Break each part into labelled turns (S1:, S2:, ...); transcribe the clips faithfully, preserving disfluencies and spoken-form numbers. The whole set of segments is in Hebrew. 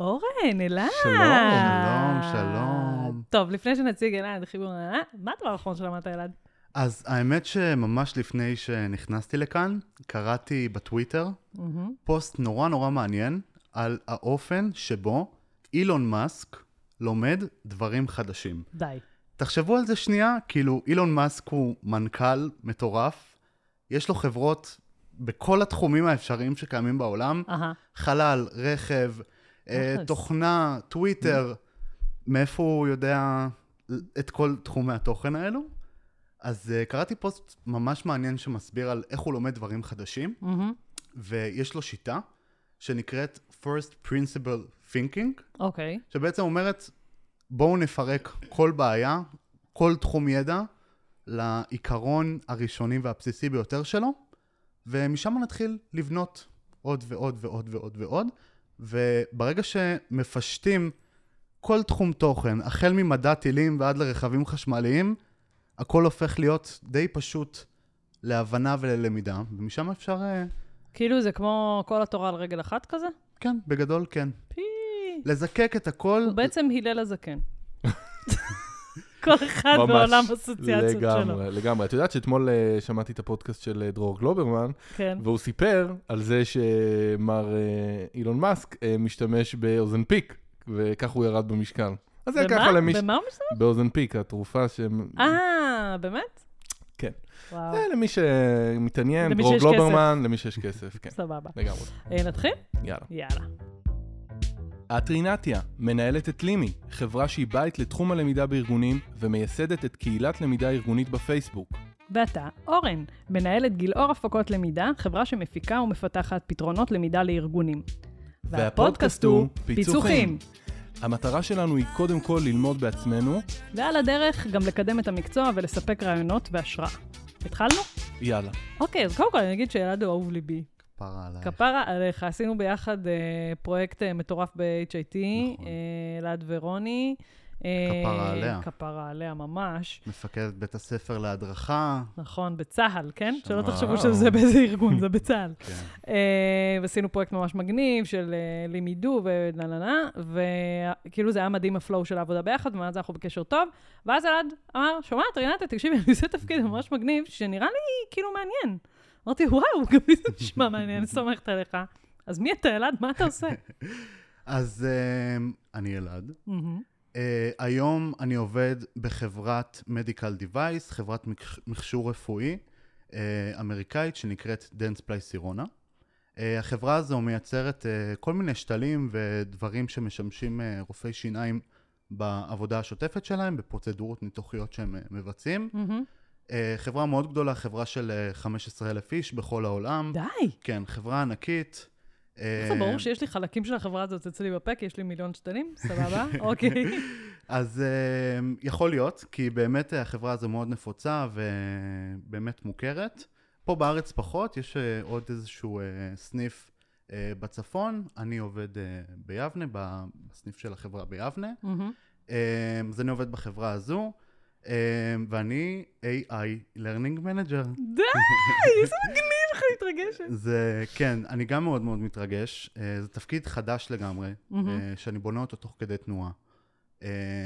S1: אורן, אלעד.
S2: שלום, שלום, שלום.
S1: טוב, לפני שנציג אלעד, חיבור אלעד, מה הדבר האחרון שלמדת אלעד?
S2: אז האמת שממש לפני שנכנסתי לכאן, קראתי בטוויטר
S1: Mm-hmm.
S2: פוסט נורא נורא מעניין על האופן שבו אילון מאסק לומד דברים חדשים.
S1: די.
S2: תחשבו על זה שנייה, כאילו אילון מאסק הוא מנכ"ל מטורף, יש לו חברות בכל התחומים האפשריים שקיימים בעולם,
S1: Aha.
S2: חלל, רכב, אה, תוכנה, טוויטר, מאיפה הוא יודע את כל תחומי התוכן האלו? אז uh, קראתי פוסט ממש מעניין שמסביר על איך הוא לומד דברים חדשים,
S1: Mm-hmm.
S2: ויש לו שיטה שנקראת First Principle Thinking,
S1: אוקיי. Okay.
S2: שבעצם אומרת, בואו נפרק כל בעיה, כל תחום ידע, לעיקרון הראשוני והבסיסי ביותר שלו, ומשם נתחיל לבנות עוד ועוד ועוד ועוד ועוד, וברגע שמפשטים כל תחום תוכן, החל ממדע טילים ועד לרכבים חשמליים, הכל הופך להיות די פשוט להבנה וללמידה, ומשם אפשר...
S1: כאילו זה כמו כל התורה על רגל אחת כזה?
S2: כן, בגדול כן.
S1: פי...
S2: לזקק את הכל...
S1: הוא בעצם הילל הזקן. כל אחד בעולם אסוציאציות שלו.
S3: לגמרי, לגמרי. את יודעת שאתמול uh, שמעתי את הפודקאסט של uh, דרור גלוברמן,
S1: כן.
S3: והוא סיפר על זה שמר uh, אילון מאסק uh, משתמש באוזנפיק, וכך הוא ירד במשקל. אז זה ככה למי...
S1: במה הוא משתמש?
S3: באוזנפיק, התרופה ש...
S1: אה, באמת?
S3: כן.
S1: וואו.
S3: זה למי שמתעניין,
S1: למי
S3: דרור
S1: שיש
S3: גלוברמן, למי שיש כסף, כן.
S1: סבבה.
S3: לגמרי.
S1: אה, נתחיל?
S3: יאללה.
S1: יאללה.
S3: אטרינתיה מנהלת את לימי, חברה שהיא בית לתחום הלמידה בארגונים ומייסדת את קהילת למידה ארגונית בפייסבוק.
S1: ואתה, אורן, מנהלת גילאור הפקות למידה, חברה שמפיקה ומפתחת פתרונות למידה לארגונים.
S3: והפודקאסט הוא פיצוחים. המטרה שלנו היא קודם כל ללמוד בעצמנו.
S1: ועל הדרך גם לקדם את המקצוע ולספק רעיונות והשראה. התחלנו?
S3: יאללה.
S1: אוקיי, אז קודם כל אני אגיד שאלעד הוא אהוב ליבי.
S2: כפרה עליי.
S1: כפרה עליך, עשינו ביחד אה, פרויקט אה, מטורף ב-H I T,
S2: נכון.
S1: אה, אלעד ורוני. אה,
S2: כפרה עליה.
S1: כפרה עליה ממש.
S2: מפקדת בית הספר להדרכה.
S1: נכון, בצהל, כן?
S2: שם.
S1: שלא תחשבו שזה באיזה ארגון, זה בצהל.
S2: כן.
S1: אה, ועשינו פרויקט ממש מגניב של אה, לימידו ולננה, וכאילו זה היה מדהים הפלואו של העבודה ביחד, ומאז אנחנו בקשר טוב. ואז אלעד אמר, שומעת, רינתה, תקשיבי, אני עושה תפקיד ממש מגניב, שנראה לי כאילו מעניין. אמרתי, וואו, גם לי זה נשמע מעניין, אני סומכת עליך. אז מי אתה, אלעד? מה אתה עושה?
S2: אז uh, אני אלעד. Uh, היום אני עובד בחברת Medical Device, חברת מכשור רפואי uh, אמריקאית שנקראת Dentsply Sirona. Uh, החברה הזו מייצרת uh, כל מיני שתלים ודברים שמשמשים uh, רופאי שיניים בעבודה השוטפת שלהם, בפרוצדורות ניתוחיות שהם uh, מבצעים. Uh, חברה מאוד גדולה, חברה של uh, חמישה עשר אלף איש בכל העולם.
S1: די!
S2: כן, חברה ענקית.
S1: איך זה ברור שיש לי חלקים של החברה הזאת אצלי בפה, כי יש לי מיליון שתלים, סבבה? אוקיי.
S2: אז uh, יכול להיות, כי באמת החברה הזו מאוד נפוצה ובאמת מוכרת. פה בארץ פחות, יש uh, עוד איזשהו uh, סניף uh, בצפון. אני עובד uh, ביבנה, בסניף של החברה ביבנה. Mm-hmm. Uh, אז אני עובד בחברה הזו. Um, ואני A I Learning Manager.
S1: די! איזה מגניב לך מתרגשת.
S2: זה, כן, אני גם מאוד מאוד מתרגש. Uh, זה תפקיד חדש לגמרי,
S1: Mm-hmm.
S2: uh, שאני בונה אותו תוך כדי תנועה. Um,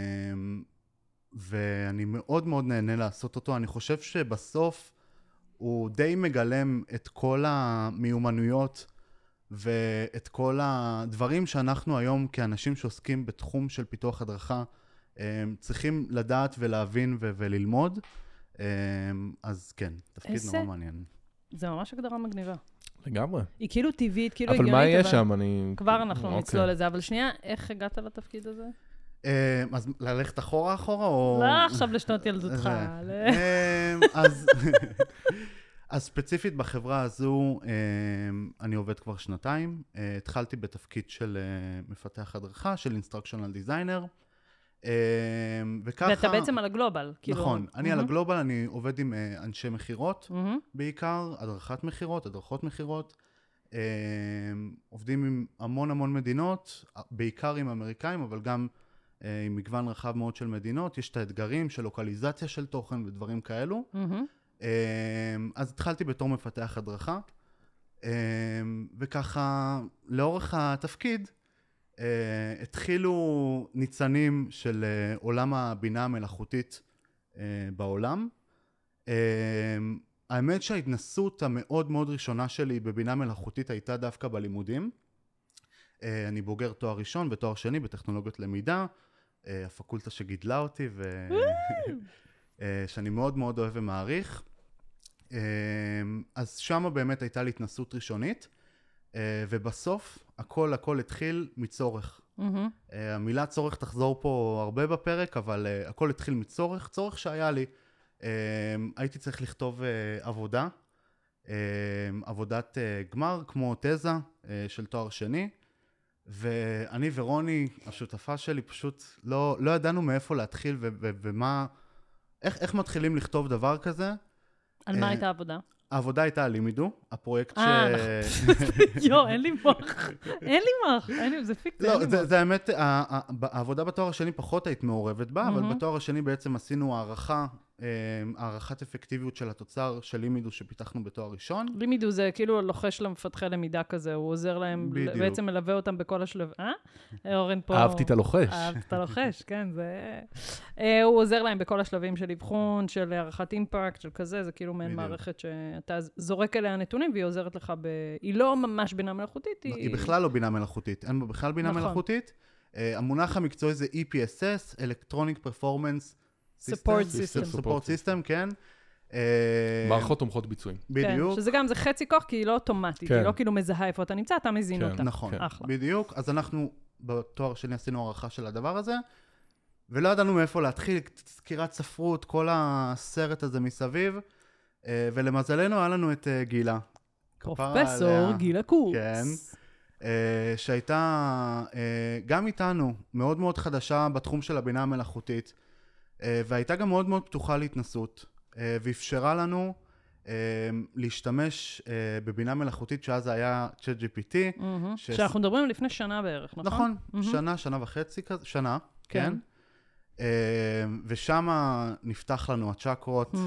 S2: ואני מאוד מאוד נהנה לעשות אותו. אני חושב שבסוף הוא די מגלם את כל המיומנויות ואת כל הדברים שאנחנו היום כאנשים שעוסקים בתחום של פיתוח הדרכה, צריכים לדעת ולהבין ו- וללמוד, אז כן, תפקיד נורא מעניין.
S1: זה ממש הגדרה מגניבה.
S3: לגמרי.
S1: היא כאילו טבעית, כאילו הגיונית.
S3: אבל מה יהיה שם? אני...
S1: כבר אנחנו נצלול לזה, אבל שנייה, איך הגעת לתפקיד הזה?
S2: אז ללכת אחורה אחורה או...
S1: לא, עכשיו לשנות ילדותך.
S2: אז... אז ספציפית בחברה הזו, אני עובד כבר שנתיים. התחלתי בתפקיד של מפתח הדרכה, של Instructional Designer. וככה...
S1: ואתה בעצם על הגלובל.
S2: נכון, אני על הגלובל, אני עובד עם אנשי מחירות, בעיקר, הדרכת מחירות, הדרכות מחירות. עובדים עם המון המון מדינות, בעיקר עם אמריקאים, אבל גם עם מגוון רחב מאוד של מדינות. יש את האתגרים של לוקליזציה של תוכן ודברים כאלו. אז התחלתי בתור מפתח הדרכה, וככה לאורך התפקיד התחילו ניצנים של עולם הבינה המלאכותית בעולם. האמת שההתנסות המאוד מאוד ראשונה שלי בבינה מלאכותית הייתה דווקא בלימודים. אני בוגר תואר ראשון ותואר שני בטכנולוגיות למידה, הפקולטה שגידלה אותי ושאני מאוד מאוד אוהב ומעריך. אז שמה באמת הייתה לי התנסות ראשונית, ובסוף הכל הכל התחיל מצורך. המילה צורך תחזור פה הרבה בפרק, אבל הכל התחיל מצורך, צורך שהיה לי. הייתי צריך לכתוב עבודה, עבודת גמר כמו תזה של תואר שני, ואני ורוני, השותפה שלי, פשוט לא, לא ידענו מאיפה להתחיל ו- ו- ומה, איך, איך מתחילים לכתוב דבר כזה.
S1: על מה הייתה העבודה?
S2: העבודה הייתה על לימידו, הפרויקט ש...
S1: אה, נכון. יו, אין לי מוח. אין לי מוח. זה פיקציה, אין לי מוח.
S2: לא, זה האמת, העבודה בתואר השני פחות היית מעורבת בה, אבל בתואר השני בעצם עשינו הערכה, הערכת אפקטיביות של התוצר של לימידו שפיתחנו בתואר ראשון.
S1: לימידו זה כאילו לוחש למפתחי למידה כזה, הוא עוזר להם, בעצם מלווה אותם בכל השלב. אה? אורן פה...
S3: אהבתי את הלוחש.
S1: אהבתי את הלוחש, כן, זה... הוא עוזר להם בכל השלבים של אבחון, של הערכת אימפקט, של כזה, זה כאילו מעין מערכת שאתה זורק אליה נתונים, והיא עוזרת לך ב... היא לא ממש בינה מלאכותית, היא...
S2: היא בכלל לא בינה מלאכותית, אין בה בכלל בינה מלאכותית. המונח המקצועי זה E P S S, Electronic Performance
S1: Support System.
S2: Support System, כן.
S3: מערכות תומכות ביצועים.
S2: בדיוק.
S1: כן, שזה גם, זה חצי כוח, כי היא לא אוטומטית, היא לא כאילו מזהה איפה אתה נמצא, אתה מזין אותה.
S2: נכון, בדיוק. אז אנחנו בתואר שני עשינו הערכה של הדבר הזה, ולא ידענו מאיפה להתחיל, סקירת ספרות, כל הסרט הזה מסביב, ולמזלנו היה לנו את גילה.
S1: פרופסור גילה קורץ.
S2: כן. שהייתה גם איתנו מאוד מאוד חדשה בתחום של הבינה המלאכותית, והייתה גם מאוד מאוד פתוחה להתנסות, ואפשרה לנו להשתמש בבינה מלאכותית, שאז היה צ'אט ג'י פי טי.
S1: שאנחנו מדברים לפני שנה בערך, נכון?
S2: נכון, שנה, שנה וחצי, שנה, כן. ושם נפתח לנו הצ'קרות,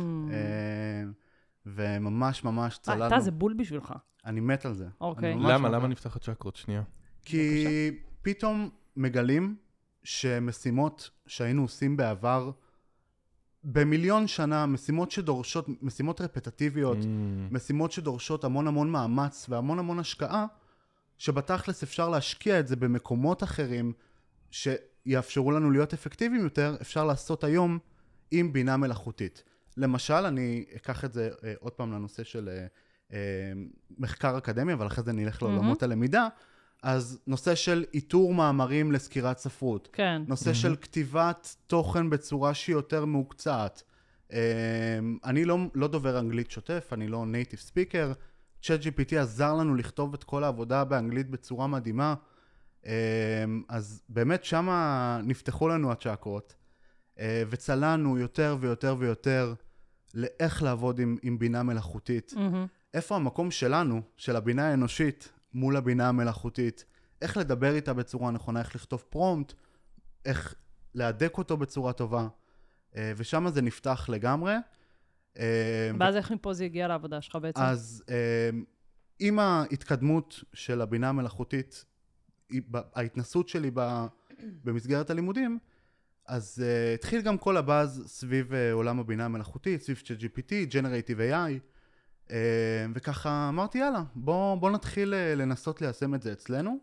S2: וממש ממש צללנו.
S1: אתה זה בול בשבילך.
S2: אני מת על זה.
S1: אוקיי.
S3: למה? למה נפתח הצ'קרות? שנייה.
S2: כי פתאום מגלים שמשימות שהיינו עושים בעבר, במיליון שנה, משימות שדורשות, משימות רפטטיביות, משימות שדורשות המון המון מאמץ והמון המון השקעה, שבתכלס אפשר להשקיע את זה במקומות אחרים, שיאפשרו לנו להיות אפקטיביים יותר, אפשר לעשות היום עם בינה מלאכותית. למשל, אני אקח את זה אה, עוד פעם לנושא של אה, אה, מחקר אקדמי, אבל אחרי זה נלך לעולמות הלמידה, אז נושא של איתור מאמרים לסקירת ספרות.
S1: כן.
S2: נושא של כתיבת תוכן בצורה שהיא יותר מהוקצעת. אני לא, לא דובר אנגלית שוטף, אני לא נייטיב ספיקר. צ'אט ג'י פי טי עזר לנו לכתוב את כל העבודה באנגלית בצורה מדהימה. אז באמת שמה נפתחו לנו הצ'קרות, וצלנו יותר ויותר ויותר לאיך לעבוד עם, עם בינה מלאכותית. איפה המקום שלנו, של הבינה האנושית, מול הבינה המלאכותית, איך לדבר איתה בצורה נכונה, איך לכתוב פרומפט, איך להדק אותו בצורה טובה, ושם זה נפתח לגמרי.
S1: ואז איך מפה זה הגיע לעבודה שלך בעצם?
S2: אז עם ההתקדמות של הבינה המלאכותית, ההתנסות שלי במסגרת הלימודים, אז התחיל גם כל הבאז סביב עולם הבינה המלאכותית, סביב צ'אט ג'י פי טי, Generative איי איי, וככה אמרתי, יאללה, בוא, בוא נתחיל לנסות ליישם את זה אצלנו.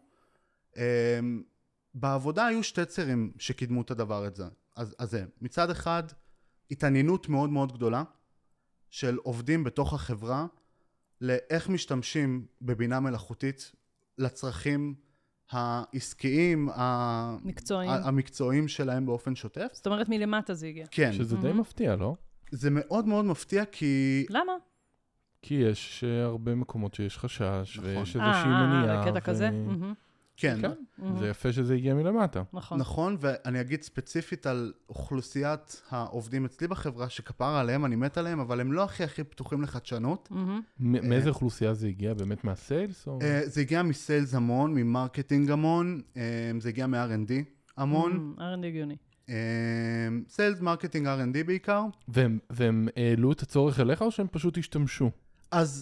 S2: בעבודה היו שתי צירים שקידמו את הדבר הזה. אז, אז זה, מצד אחד, התעניינות מאוד מאוד גדולה של עובדים בתוך החברה, לאיך משתמשים בבינה מלאכותית לצרכים העסקיים,
S1: מקצועיים.
S2: המקצועיים שלהם באופן שוטף.
S1: זאת אומרת, מלמטה זה הגיע.
S2: כן.
S3: שזה די מפתיע, לא?
S2: זה מאוד מאוד מפתיע, כי...
S1: למה?
S3: כי יש הרבה מקומות שיש חשש, ויש איזושהי
S1: אה,
S3: מניעה.
S1: אה, בקטע כזה?
S2: כן.
S3: זה יפה שזה הגיע מלמטה.
S1: נכון.
S2: נכון, ואני אגיד ספציפית על אוכלוסיית העובדים אצלי בחברה, שכפרה עליהם, אני מת עליהם, אבל הם לא הכי הכי פתוחים לחדשנות.
S3: מאיזה אוכלוסייה זה הגיע? באמת מהסיילס?
S2: זה הגיע מסיילס המון, ממרקטינג המון, זה הגיע מ-אר אנד די המון.
S1: אר אנד די הגיוני.
S2: סיילס, מרקטינג, אר אנד די בעיקר.
S3: והם העלו את הצורך אליך, או שהם פשוט השתמשו?
S2: אז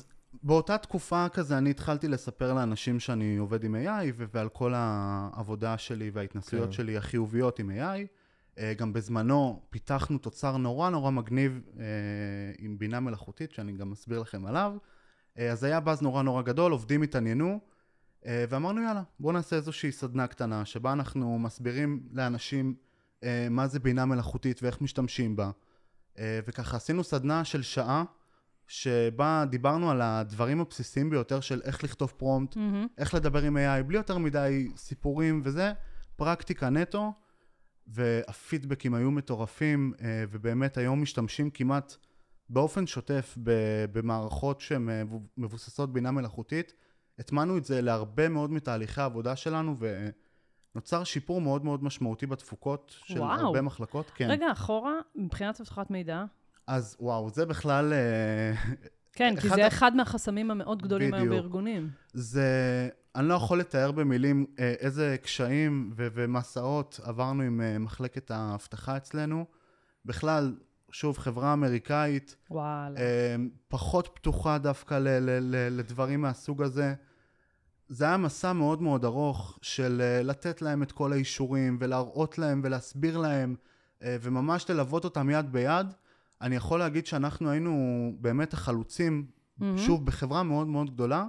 S2: באותה תקופה כזה אני התחלתי לספר לאנשים שאני עובד עם איי איי ועל כל העבודה שלי וההתנסויות
S3: כן.
S2: שלי החיוביות עם איי איי. גם בזמנו פיתחנו תוצר נורא נורא מגניב עם בינה מלאכותית, שאני גם מסביר לכם עליו. אז היה באז נורא נורא גדול, עובדים התעניינו, ואמרנו יאללה, בואו נעשה איזושהי סדנה קטנה, שבה אנחנו מסבירים לאנשים מה זה בינה מלאכותית ואיך משתמשים בה. וככה עשינו סדנה של שעה, שבה דיברנו על הדברים הבסיסיים ביותר של איך לכתוב פרומפט, mm-hmm. איך לדבר עם איי איי, בלי יותר מדי סיפורים וזה, פרקטיקה נטו, והפידבקים היו מטורפים, ובאמת היום משתמשים כמעט באופן שוטף במערכות שהן מבוססות בינה מלאכותית. התמנו את זה להרבה מאוד מתהליכי העבודה שלנו, ונוצר שיפור מאוד מאוד משמעותי בתפוקות של וואו. הרבה מחלקות. כן.
S1: רגע, אחורה, מבחינת אבטחת מידע?
S2: אז וואו, זה בכלל...
S1: כן, כי זה אחד מהחסמים המאוד גדולים היום בארגונים.
S2: זה... אני לא יכול לתאר במילים איזה קשיים ו- ומסעות עברנו עם מחלקת האבטחה אצלנו. בכלל, שוב, חברה אמריקאית,
S1: וואלה.
S2: פחות פתוחה דווקא ל- ל- ל- לדברים מהסוג הזה. זה היה מסע מאוד מאוד ארוך של לתת להם את כל האישורים ולהראות להם ולהסביר להם וממש ללוות אותם יד ביד. אני יכול להגיד שאנחנו היינו באמת החלוצים, mm-hmm. שוב, בחברה מאוד מאוד גדולה,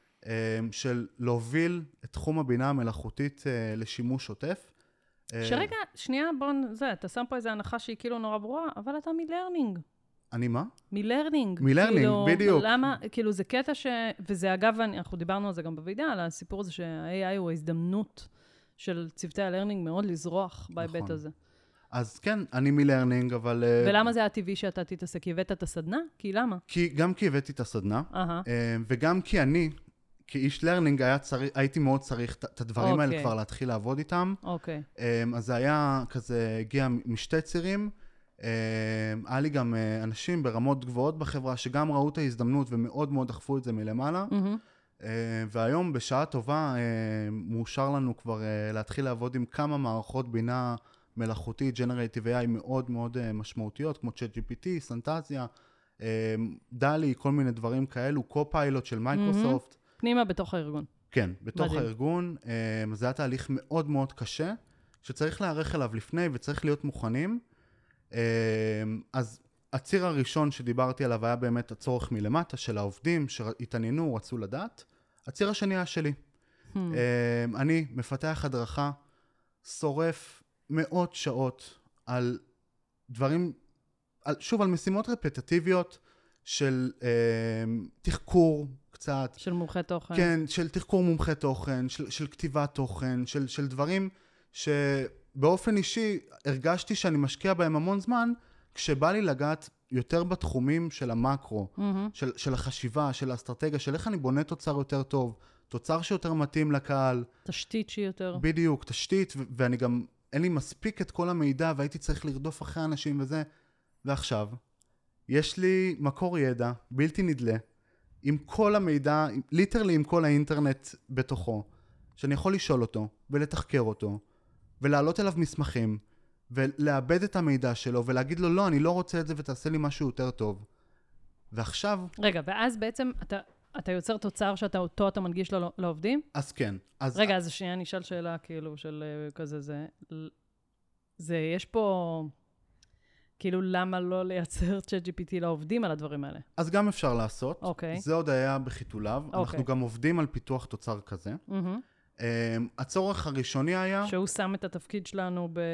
S2: של להוביל את תחום הבינה המלאכותית לשימוש שוטף.
S1: שרגע, שנייה, בוא, זה, אתה שם פה איזו הנחה שהיא כאילו נורא ברורה, אבל אתה מלרנינג.
S2: אני מה?
S1: מלרנינג.
S2: מלרנינג, כאילו, בדיוק.
S1: למה, כאילו זה קטע ש... וזה אגב, אנחנו דיברנו על זה גם בוועידה, על הסיפור הזה שה-איי איי הוא ההזדמנות של צוותי הלרנינג מאוד לזרוח בהיבט
S2: נכון.
S1: הזה.
S2: אז כן, אני מלרנינג, אבל...
S1: ולמה זה הטבעי שאתה תתעסק? כי הבאת את הסדנה? כי למה?
S2: כי, גם כי הבאתי את הסדנה,
S1: uh-huh.
S2: וגם כי אני, כאיש לרנינג, היה צריך, הייתי מאוד צריך את הדברים okay. האלה כבר להתחיל לעבוד איתם.
S1: אוקיי. Okay.
S2: אז זה היה כזה, הגיע משתי צירים. היה לי גם אנשים ברמות גבוהות בחברה, שגם ראו את ההזדמנות ומאוד מאוד דחפו את זה מלמעלה. Mm-hmm. והיום, בשעה טובה, מאושר לנו כבר להתחיל לעבוד עם כמה מערכות בינה מלאכותית, Generative איי איי מאוד מאוד משמעותיות, כמו ChatGPT, סנטזיה, דלי, כל מיני דברים כאלו, קו-פיילוט של מייקרוסופט.
S1: Mm-hmm. פנימה בתוך הארגון.
S2: כן, בתוך מדהים. הארגון. זה היה תהליך מאוד מאוד קשה, שצריך להערך אליו לפני וצריך להיות מוכנים. אז הציר הראשון שדיברתי עליו היה באמת הצורך מלמטה של העובדים שהתעניינו, רצו לדעת. הציר השני היה שלי. Hmm. אני מפתח הדרכה, שורף מאות שעות על דברים, על, שוב, על משימות רפטטיביות של אה, תחקור קצת.
S1: של מומחה תוכן.
S2: כן, של תחקור מומחה תוכן, של, של כתיבת תוכן, של, של דברים שבאופן אישי הרגשתי שאני משקיע בהם המון זמן, כשבא לי לגעת יותר בתחומים של המקרו, mm-hmm. של, של החשיבה, של האסטרטגיה, של איך אני בונה תוצר יותר טוב, תוצר שיותר מתאים לקהל.
S1: תשתית שיותר.
S2: בדיוק, תשתית, ו- ואני גם... אין לי מספיק את כל המידע, והייתי צריך לרדוף אחרי אנשים וזה. ועכשיו, יש לי מקור ידע, בלתי נדלה, עם כל המידע, ליטרלי עם כל האינטרנט בתוכו, שאני יכול לשאול אותו, ולתחקר אותו, ולהעלות אליו מסמכים, ולאבד את המידע שלו, ולהגיד לו, לא, אני לא רוצה את זה, ותעשה לי משהו יותר טוב. ועכשיו...
S1: רגע, ואז בעצם אתה... אתה יוצר תוצר שאתה אותו אתה מנגיש לא, לעובדים?
S2: אז כן. אז
S1: רגע, אז שנייה, אני אשאל שאלה כאילו של כזה זה. זה, יש פה, כאילו, למה לא לייצר ChatGPT לעובדים על הדברים האלה?
S2: אז גם אפשר לעשות.
S1: אוקיי.
S2: זה עוד היה בחיתוליו.
S1: אוקיי.
S2: אנחנו גם עובדים על פיתוח תוצר כזה. Mm-hmm. הצורך הראשוני היה...
S1: שהוא שם את התפקיד שלנו ב...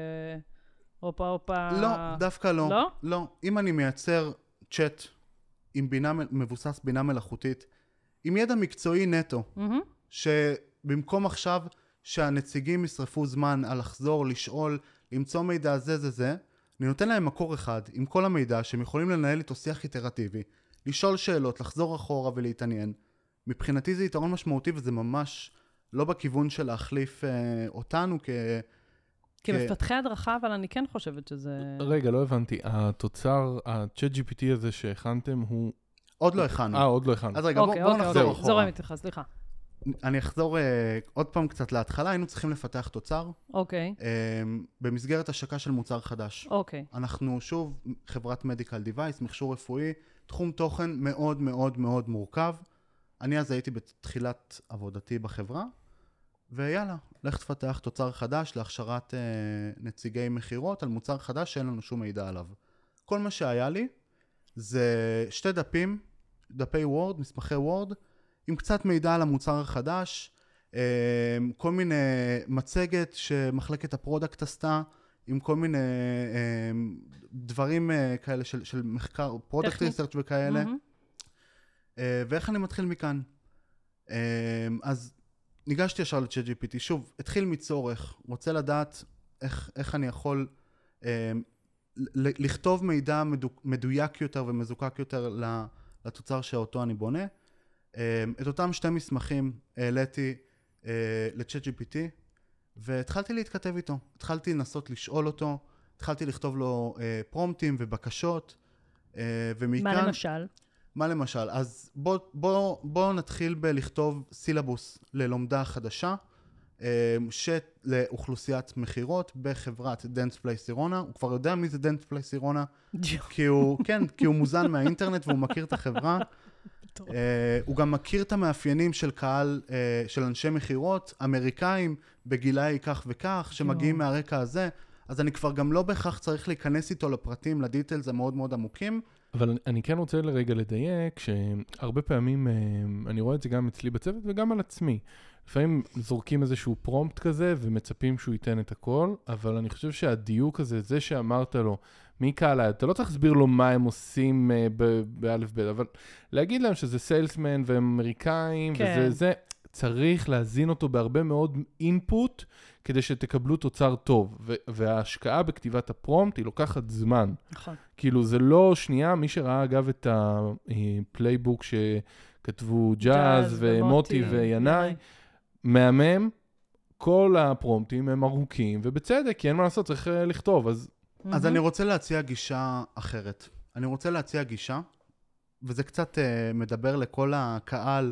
S1: הופה, הופה...
S2: לא, דווקא לא.
S1: לא?
S2: לא. אם אני מייצר צ'אט עם בינה, מבוסס בינה מלאכותית, עם ידע מקצועי נטו, mm-hmm. שבמקום עכשיו שהנציגים ישרפו זמן על לחזור, לשאול, למצוא מידע זה זה זה, אני נותן להם מקור אחד עם כל המידע שהם יכולים לנהל איתו שיח איטרטיבי, לשאול שאלות, לחזור אחורה ולהתעניין. מבחינתי זה יתרון משמעותי וזה ממש לא בכיוון של להחליף אה, אותנו כ...
S1: כמפתחי הדרכה, אבל אני כן חושבת שזה...
S3: רגע, לא הבנתי. התוצר, ה-ChatGPT הזה שהכנתם הוא...
S2: עוד לא הכנו.
S3: אה, עוד לא הכנו.
S2: אז רגע, בואו נחזור אחורה.
S1: זורם איתך, סליחה.
S2: אני אחזור עוד פעם קצת להתחלה. היינו צריכים לפתח תוצר.
S1: אוקיי.
S2: במסגרת השקה של מוצר חדש.
S1: אוקיי.
S2: אנחנו שוב, חברת מדיקל דיווייס, מכשור רפואי, תחום תוכן מאוד מאוד מאוד מורכב. אני אז הייתי בתחילת עבודתי בחברה, ויאללה, לך תפתח תוצר חדש להכשרת אה, נציגי מחירות על מוצר חדש שאין לנו שום מידע עליו. כל מה שהיה לי זה שתי דפים, דפי וורד, מסמכי וורד, עם קצת מידע על המוצר החדש, אה, כל מיני מצגת שמחלקת הפרודקט עשתה, עם כל מיני אה, דברים אה, כאלה של, של מחקר, פרודקט ריסרצ' וכאלה. Mm-hmm. אה, ואיך אני מתחיל מכאן? אה, אז ניגשתי ישר ל-צ'אט ג'י פי טי, שוב, התחיל מצורך, רוצה לדעת איך, איך אני יכול אה, לכתוב מידע מדו, מדויק יותר ומזוקק יותר לתוצר שאותו אני בונה. אה, את אותם שתי מסמכים העליתי אה, ל-צ'אט ג'י פי טי, והתחלתי להתכתב איתו, התחלתי לנסות לשאול אותו, התחלתי לכתוב לו אה, פרומפטים ובקשות, אה, ומכאן...
S1: מה למשל?
S2: מה למשל? אז בוא, בוא, בוא נתחיל בלכתוב סילבוס ללומדה חדשה, שלאוכלוסיית מחירות בחברת דנספליי סירונה. הוא כבר יודע מי זה דנספליי סירונה, כי הוא, כן, כי הוא מוזן מהאינטרנט והוא מכיר את החברה. הוא גם מכיר את המאפיינים של קהל, של אנשי מחירות, אמריקאים בגילאי כך וכך, שמגיעים מהרקע הזה. אז אני כבר גם לא בהכרח צריך להיכנס איתו לפרטים, לדיטלס המאוד מאוד עמוקים.
S3: אבל אני כן רוצה לרגע לדייק, שהרבה פעמים, אני רואה את זה גם אצלי בצוות וגם על עצמי. לפעמים זורקים איזשהו פרומפט כזה ומצפים שהוא ייתן את הכל, אבל אני חושב שהדיוק הזה, זה שאמרת לו, מי קהל, אתה לא צריך להסביר לו מה הם עושים באלף בית, אבל להגיד להם שזה סיילסמן והם אמריקאים, כן. וזה זה, צריך להזין אותו בהרבה מאוד אינפוט, כדי שתקבלו תוצר טוב, וההשקעה בכתיבת הפרומפט היא לוקחת זמן. נכון. כאילו זה לא שנייה, מי שראה אגב את הפלייבוק שכתבו ג'אז ומוטי וינאי, מהמם, כל הפרומפטים הם ארוכים, ובצדק, כי אין מה לעשות, צריך לכתוב, אז...
S2: אז אני רוצה להציע גישה אחרת. אני רוצה להציע גישה, וזה קצת מדבר לכל הקהל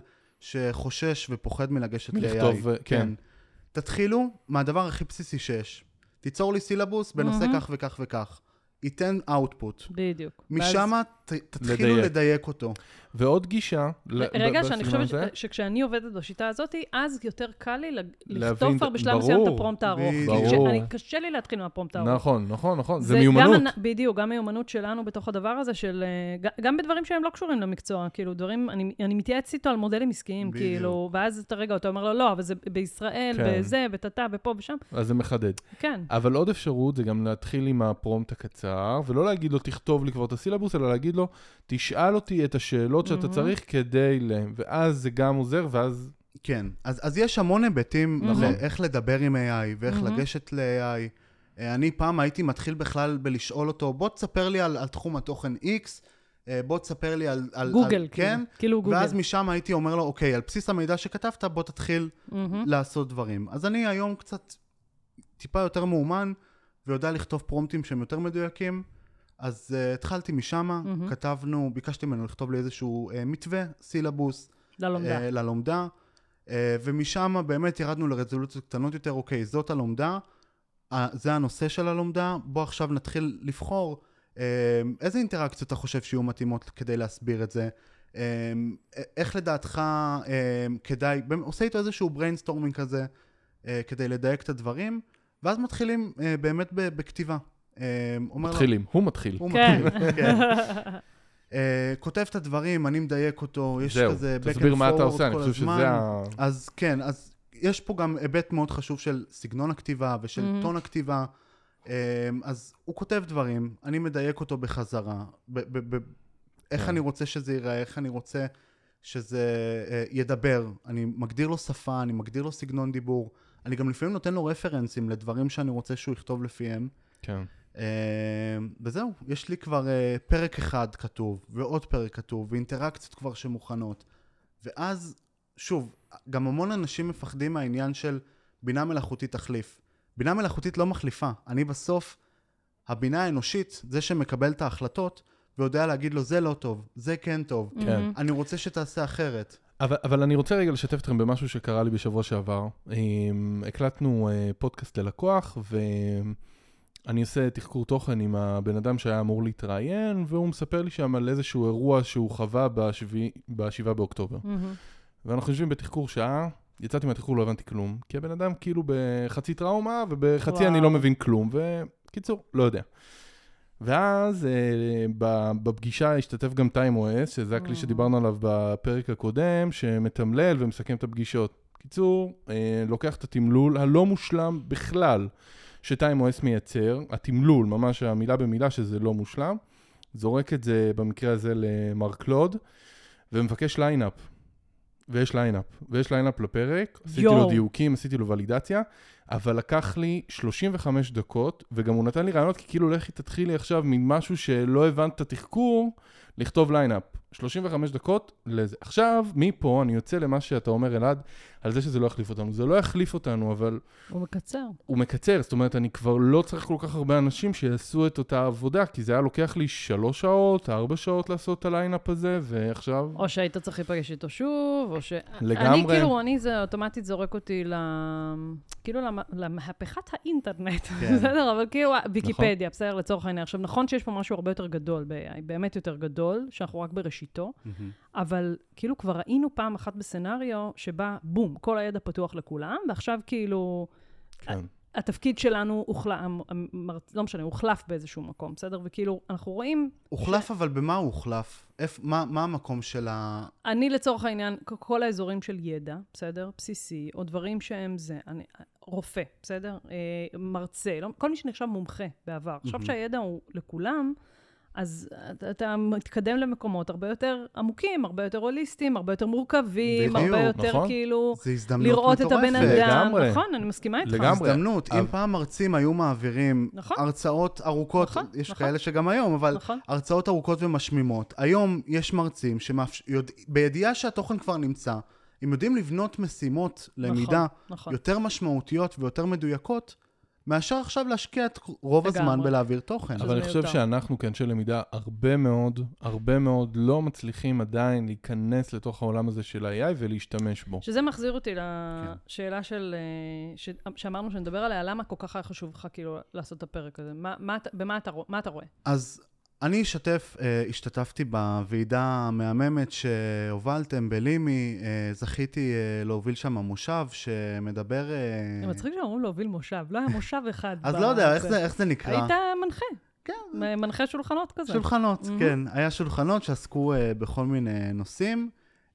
S2: שחושש ופוחד מלגשת ל-איי איי.
S3: מלכתוב, כן.
S2: תתחילו מהדבר הכי בסיסי שיש. תיצור לי סילבוס בנושא כך וכך וכך. ייתן output.
S1: בדיוק.
S2: משם תתחילו לדייק אותו.
S3: ועוד גישה...
S1: רגע, שאני חושבת שכשאני עובדת בשיטה הזאת, אז יותר קל לי לכתוב כבר בשלב מסוים את הפרומפט הארוך. ברור. קשה לי להתחיל מהפרומפט הארוך.
S3: נכון, נכון, נכון. זה מיומנות.
S1: בדיוק, גם מיומנות שלנו בתוך הדבר הזה, של גם בדברים שהם לא קשורים למקצוע, כאילו דברים, אני מתייעץ איתו על מודלים עסקיים, כאילו, ואז אתה רגע, אתה אומר לו, לא, אבל זה בישראל, בזה, בתתה, בפה, בשם.
S3: אז זה מחדד. כן. אבל עוד אפשרות זה גם להתחיל עם הפרומפט הקצר, ולא להגיד לו, תכתוב לי כבר את הסילבוס, אלא להגיד לו, תשאל אותי את השאלות שאתה צריך כדי להם, ואז זה גם עוזר, ואז...
S2: כן, אז, אז יש המון היבטים לאיך לדבר עם איי איי, ואיך לגשת ל-איי איי. אני פעם הייתי מתחיל בכלל בלשאול אותו, בוא תספר לי על, על תחום התוכן X, בוא תספר לי על... על
S1: גוגל,
S2: על, כן,
S1: כאילו גוגל.
S2: ואז משם הייתי אומר לו, אוקיי, על בסיס המידע שכתבת, בוא תתחיל לעשות דברים. אז אני היום קצת טיפה יותר מאומן, ויודע לכתוב פרומפטים שהם יותר מדויקים, אז uh, התחלתי משם, mm-hmm. כתבנו, ביקשתי ממנו לכתוב לי איזשהו uh, מתווה, סילבוס,
S1: ללומדה,
S2: uh, ללומדה uh, ומשם באמת ירדנו לרזולוציות קטנות יותר, אוקיי, זאת הלומדה, uh, זה הנושא של הלומדה, בוא עכשיו נתחיל לבחור uh, איזה אינטראקציות אתה חושב שיהיו מתאימות כדי להסביר את זה, uh, איך לדעתך uh, כדאי, עושה איתו איזשהו בריינסטורמינג כזה, uh, כדי לדייק את הדברים, ואז מתחילים uh, באמת בכתיבה.
S3: מתחילים, הוא מתחיל.
S2: הוא מתחיל, כן. כותב את הדברים, אני מדייק אותו, יש כזה back and forward כל הזמן.
S3: תסביר מה אתה עושה, אני חושב שזה ה...
S2: אז כן, אז יש פה גם היבט מאוד חשוב של סגנון הכתיבה ושל טון הכתיבה. אז הוא כותב דברים, אני מדייק אותו בחזרה. איך אני רוצה שזה ייראה, איך אני רוצה שזה ידבר. אני מגדיר לו שפה, אני מגדיר לו סגנון דיבור. אני גם לפעמים נותן לו רפרנסים לדברים שאני רוצה שהוא יכתוב לפיהם.
S3: כן.
S2: Uh, וזהו, יש לי כבר uh, פרק אחד כתוב, ועוד פרק כתוב, ואינטראקציות כבר שמוכנות. ואז, שוב, גם המון אנשים מפחדים מהעניין של בינה מלאכותית תחליף. בינה מלאכותית לא מחליפה. אני בסוף, הבינה האנושית, זה שמקבל את ההחלטות, ויודע להגיד לו, זה לא טוב, זה כן טוב. כן. אני רוצה שתעשה אחרת.
S3: אבל, אבל אני רוצה רגע לשתף אתכם במשהו שקרה לי בשבוע שעבר. הקלטנו פודקאסט ללקוח, ו... אני עושה תחקור תוכן עם הבן אדם שהיה אמור להתראיין, והוא מספר לי שם על איזשהו אירוע שהוא חווה בשבעה באוקטובר. ואנחנו יושבים בתחקור שעה, יצאתי מהתחקור, לא הבנתי כלום, כי הבן אדם כאילו בחצי טראומה, ובחצי אני לא מבין כלום, וקיצור, לא יודע. ואז בפגישה השתתף גם TimeOS, שזה הכלי שדיברנו עליו בפרק הקודם, שמתמלל ומסכם את הפגישות. קיצור, לוקח את התמלול הלא מושלם בכלל, ש-TimeOS מייצר, התמלול, ממש המילה במילה שזה לא מושלם, זורק את זה במקרה הזה למר קלוד, ומבקש ליינאפ. ויש ליינאפ. ויש ליינאפ לפרק, עשיתי לו דיוקים, עשיתי לו ולידציה, אבל לקח לי שלושים וחמש דקות, וגם הוא נתן לי רעיונות, כי כאילו לכי תתחילי עכשיו ממשהו שלא הבנת את התחקור, לכתוב ליינאפ. שלושים וחמש דקות לזה. עכשיו, מפה אני יוצא למה שאתה אומר, אלעד, על זה שזה לא יחליף אותנו. זה לא יחליף אותנו, אבל...
S1: הוא מקצר.
S3: הוא מקצר, זאת אומרת, אני כבר לא צריך כל כך הרבה אנשים שיעשו את אותה עבודה, כי זה היה לוקח לי שלוש שעות, ארבע שעות לעשות את הליינאפ הזה, ועכשיו...
S1: או שהיית צריך להיפגש איתו שוב, או ש...
S3: לגמרי.
S1: אני כאילו, אני זה אוטומטית זורק אותי ל... כאילו למהפכת האינטרנט, בסדר? אבל כאילו, ויקיפדיה, בסדר, לצורך העניין. עכשיו, נכון שיש פה משהו הרבה יותר גדול, באמת יותר גדול, שאנחנו רק בראשיתו, אבל כאילו כבר ראינו פעם אחת בסצנריו שבה, בום, כל הידע פתוח לכולם, ועכשיו כאילו, התפקיד שלנו הוחלף, לא משנה, הוחלף באיזשהו מקום, בסדר? וכאילו, אנחנו רואים...
S2: הוחלף, אבל במה הוא הוחלף? מה המקום של ה...
S1: אני לצורך העניין, כל האזורים של ידע, בסדר? בסיסי, או דברים שהם זה, רופא, בסדר? מרצה, כל מי שנחשב מומחה בעבר. עכשיו שהידע הוא לכולם, אז אתה מתקדם למקומות הרבה יותר עמוקים, הרבה יותר הוליסטיים, הרבה יותר מורכבים, הרבה יותר כאילו לראות את הבן אדם. נכון, אני מסכימה איתך.
S2: לגמרי. הזדמנות. אם פעם מרצים היו מעבירים הרצאות ארוכות, יש כאלה שגם היום, אבל הרצאות ארוכות ומשמימות. היום יש מרצים שבידיעה שהתוכן כבר נמצא, הם יודעים לבנות משימות למידה יותר משמעותיות ויותר מדויקות, מאשר עכשיו להשקיע את רוב הזמן בלהעביר תוכן.
S3: אבל אני חושב שאנחנו כאנשי למידה הרבה מאוד, הרבה מאוד לא מצליחים עדיין להיכנס לתוך העולם הזה של ה-איי איי ולהשתמש בו.
S1: שזה מחזיר אותי לשאלה של, שאמרנו שנדבר עליה, למה כל כך היה חשוב לך כאילו לעשות את הפרק הזה? במה אתה רואה?
S2: אז אני אשתף, השתתפתי בוועידה המהממת שהובלתם בלימי, זכיתי להוביל שם מושב שמדבר...
S1: זה מצחיק שאומרים להוביל מושב, לא היה מושב אחד.
S2: אז לא יודע, איך זה נקרא?
S1: היית מנחה. כן. מנחה שולחנות כזה.
S2: שולחנות, כן. היה שולחנות שעסקו בכל מיני נושאים.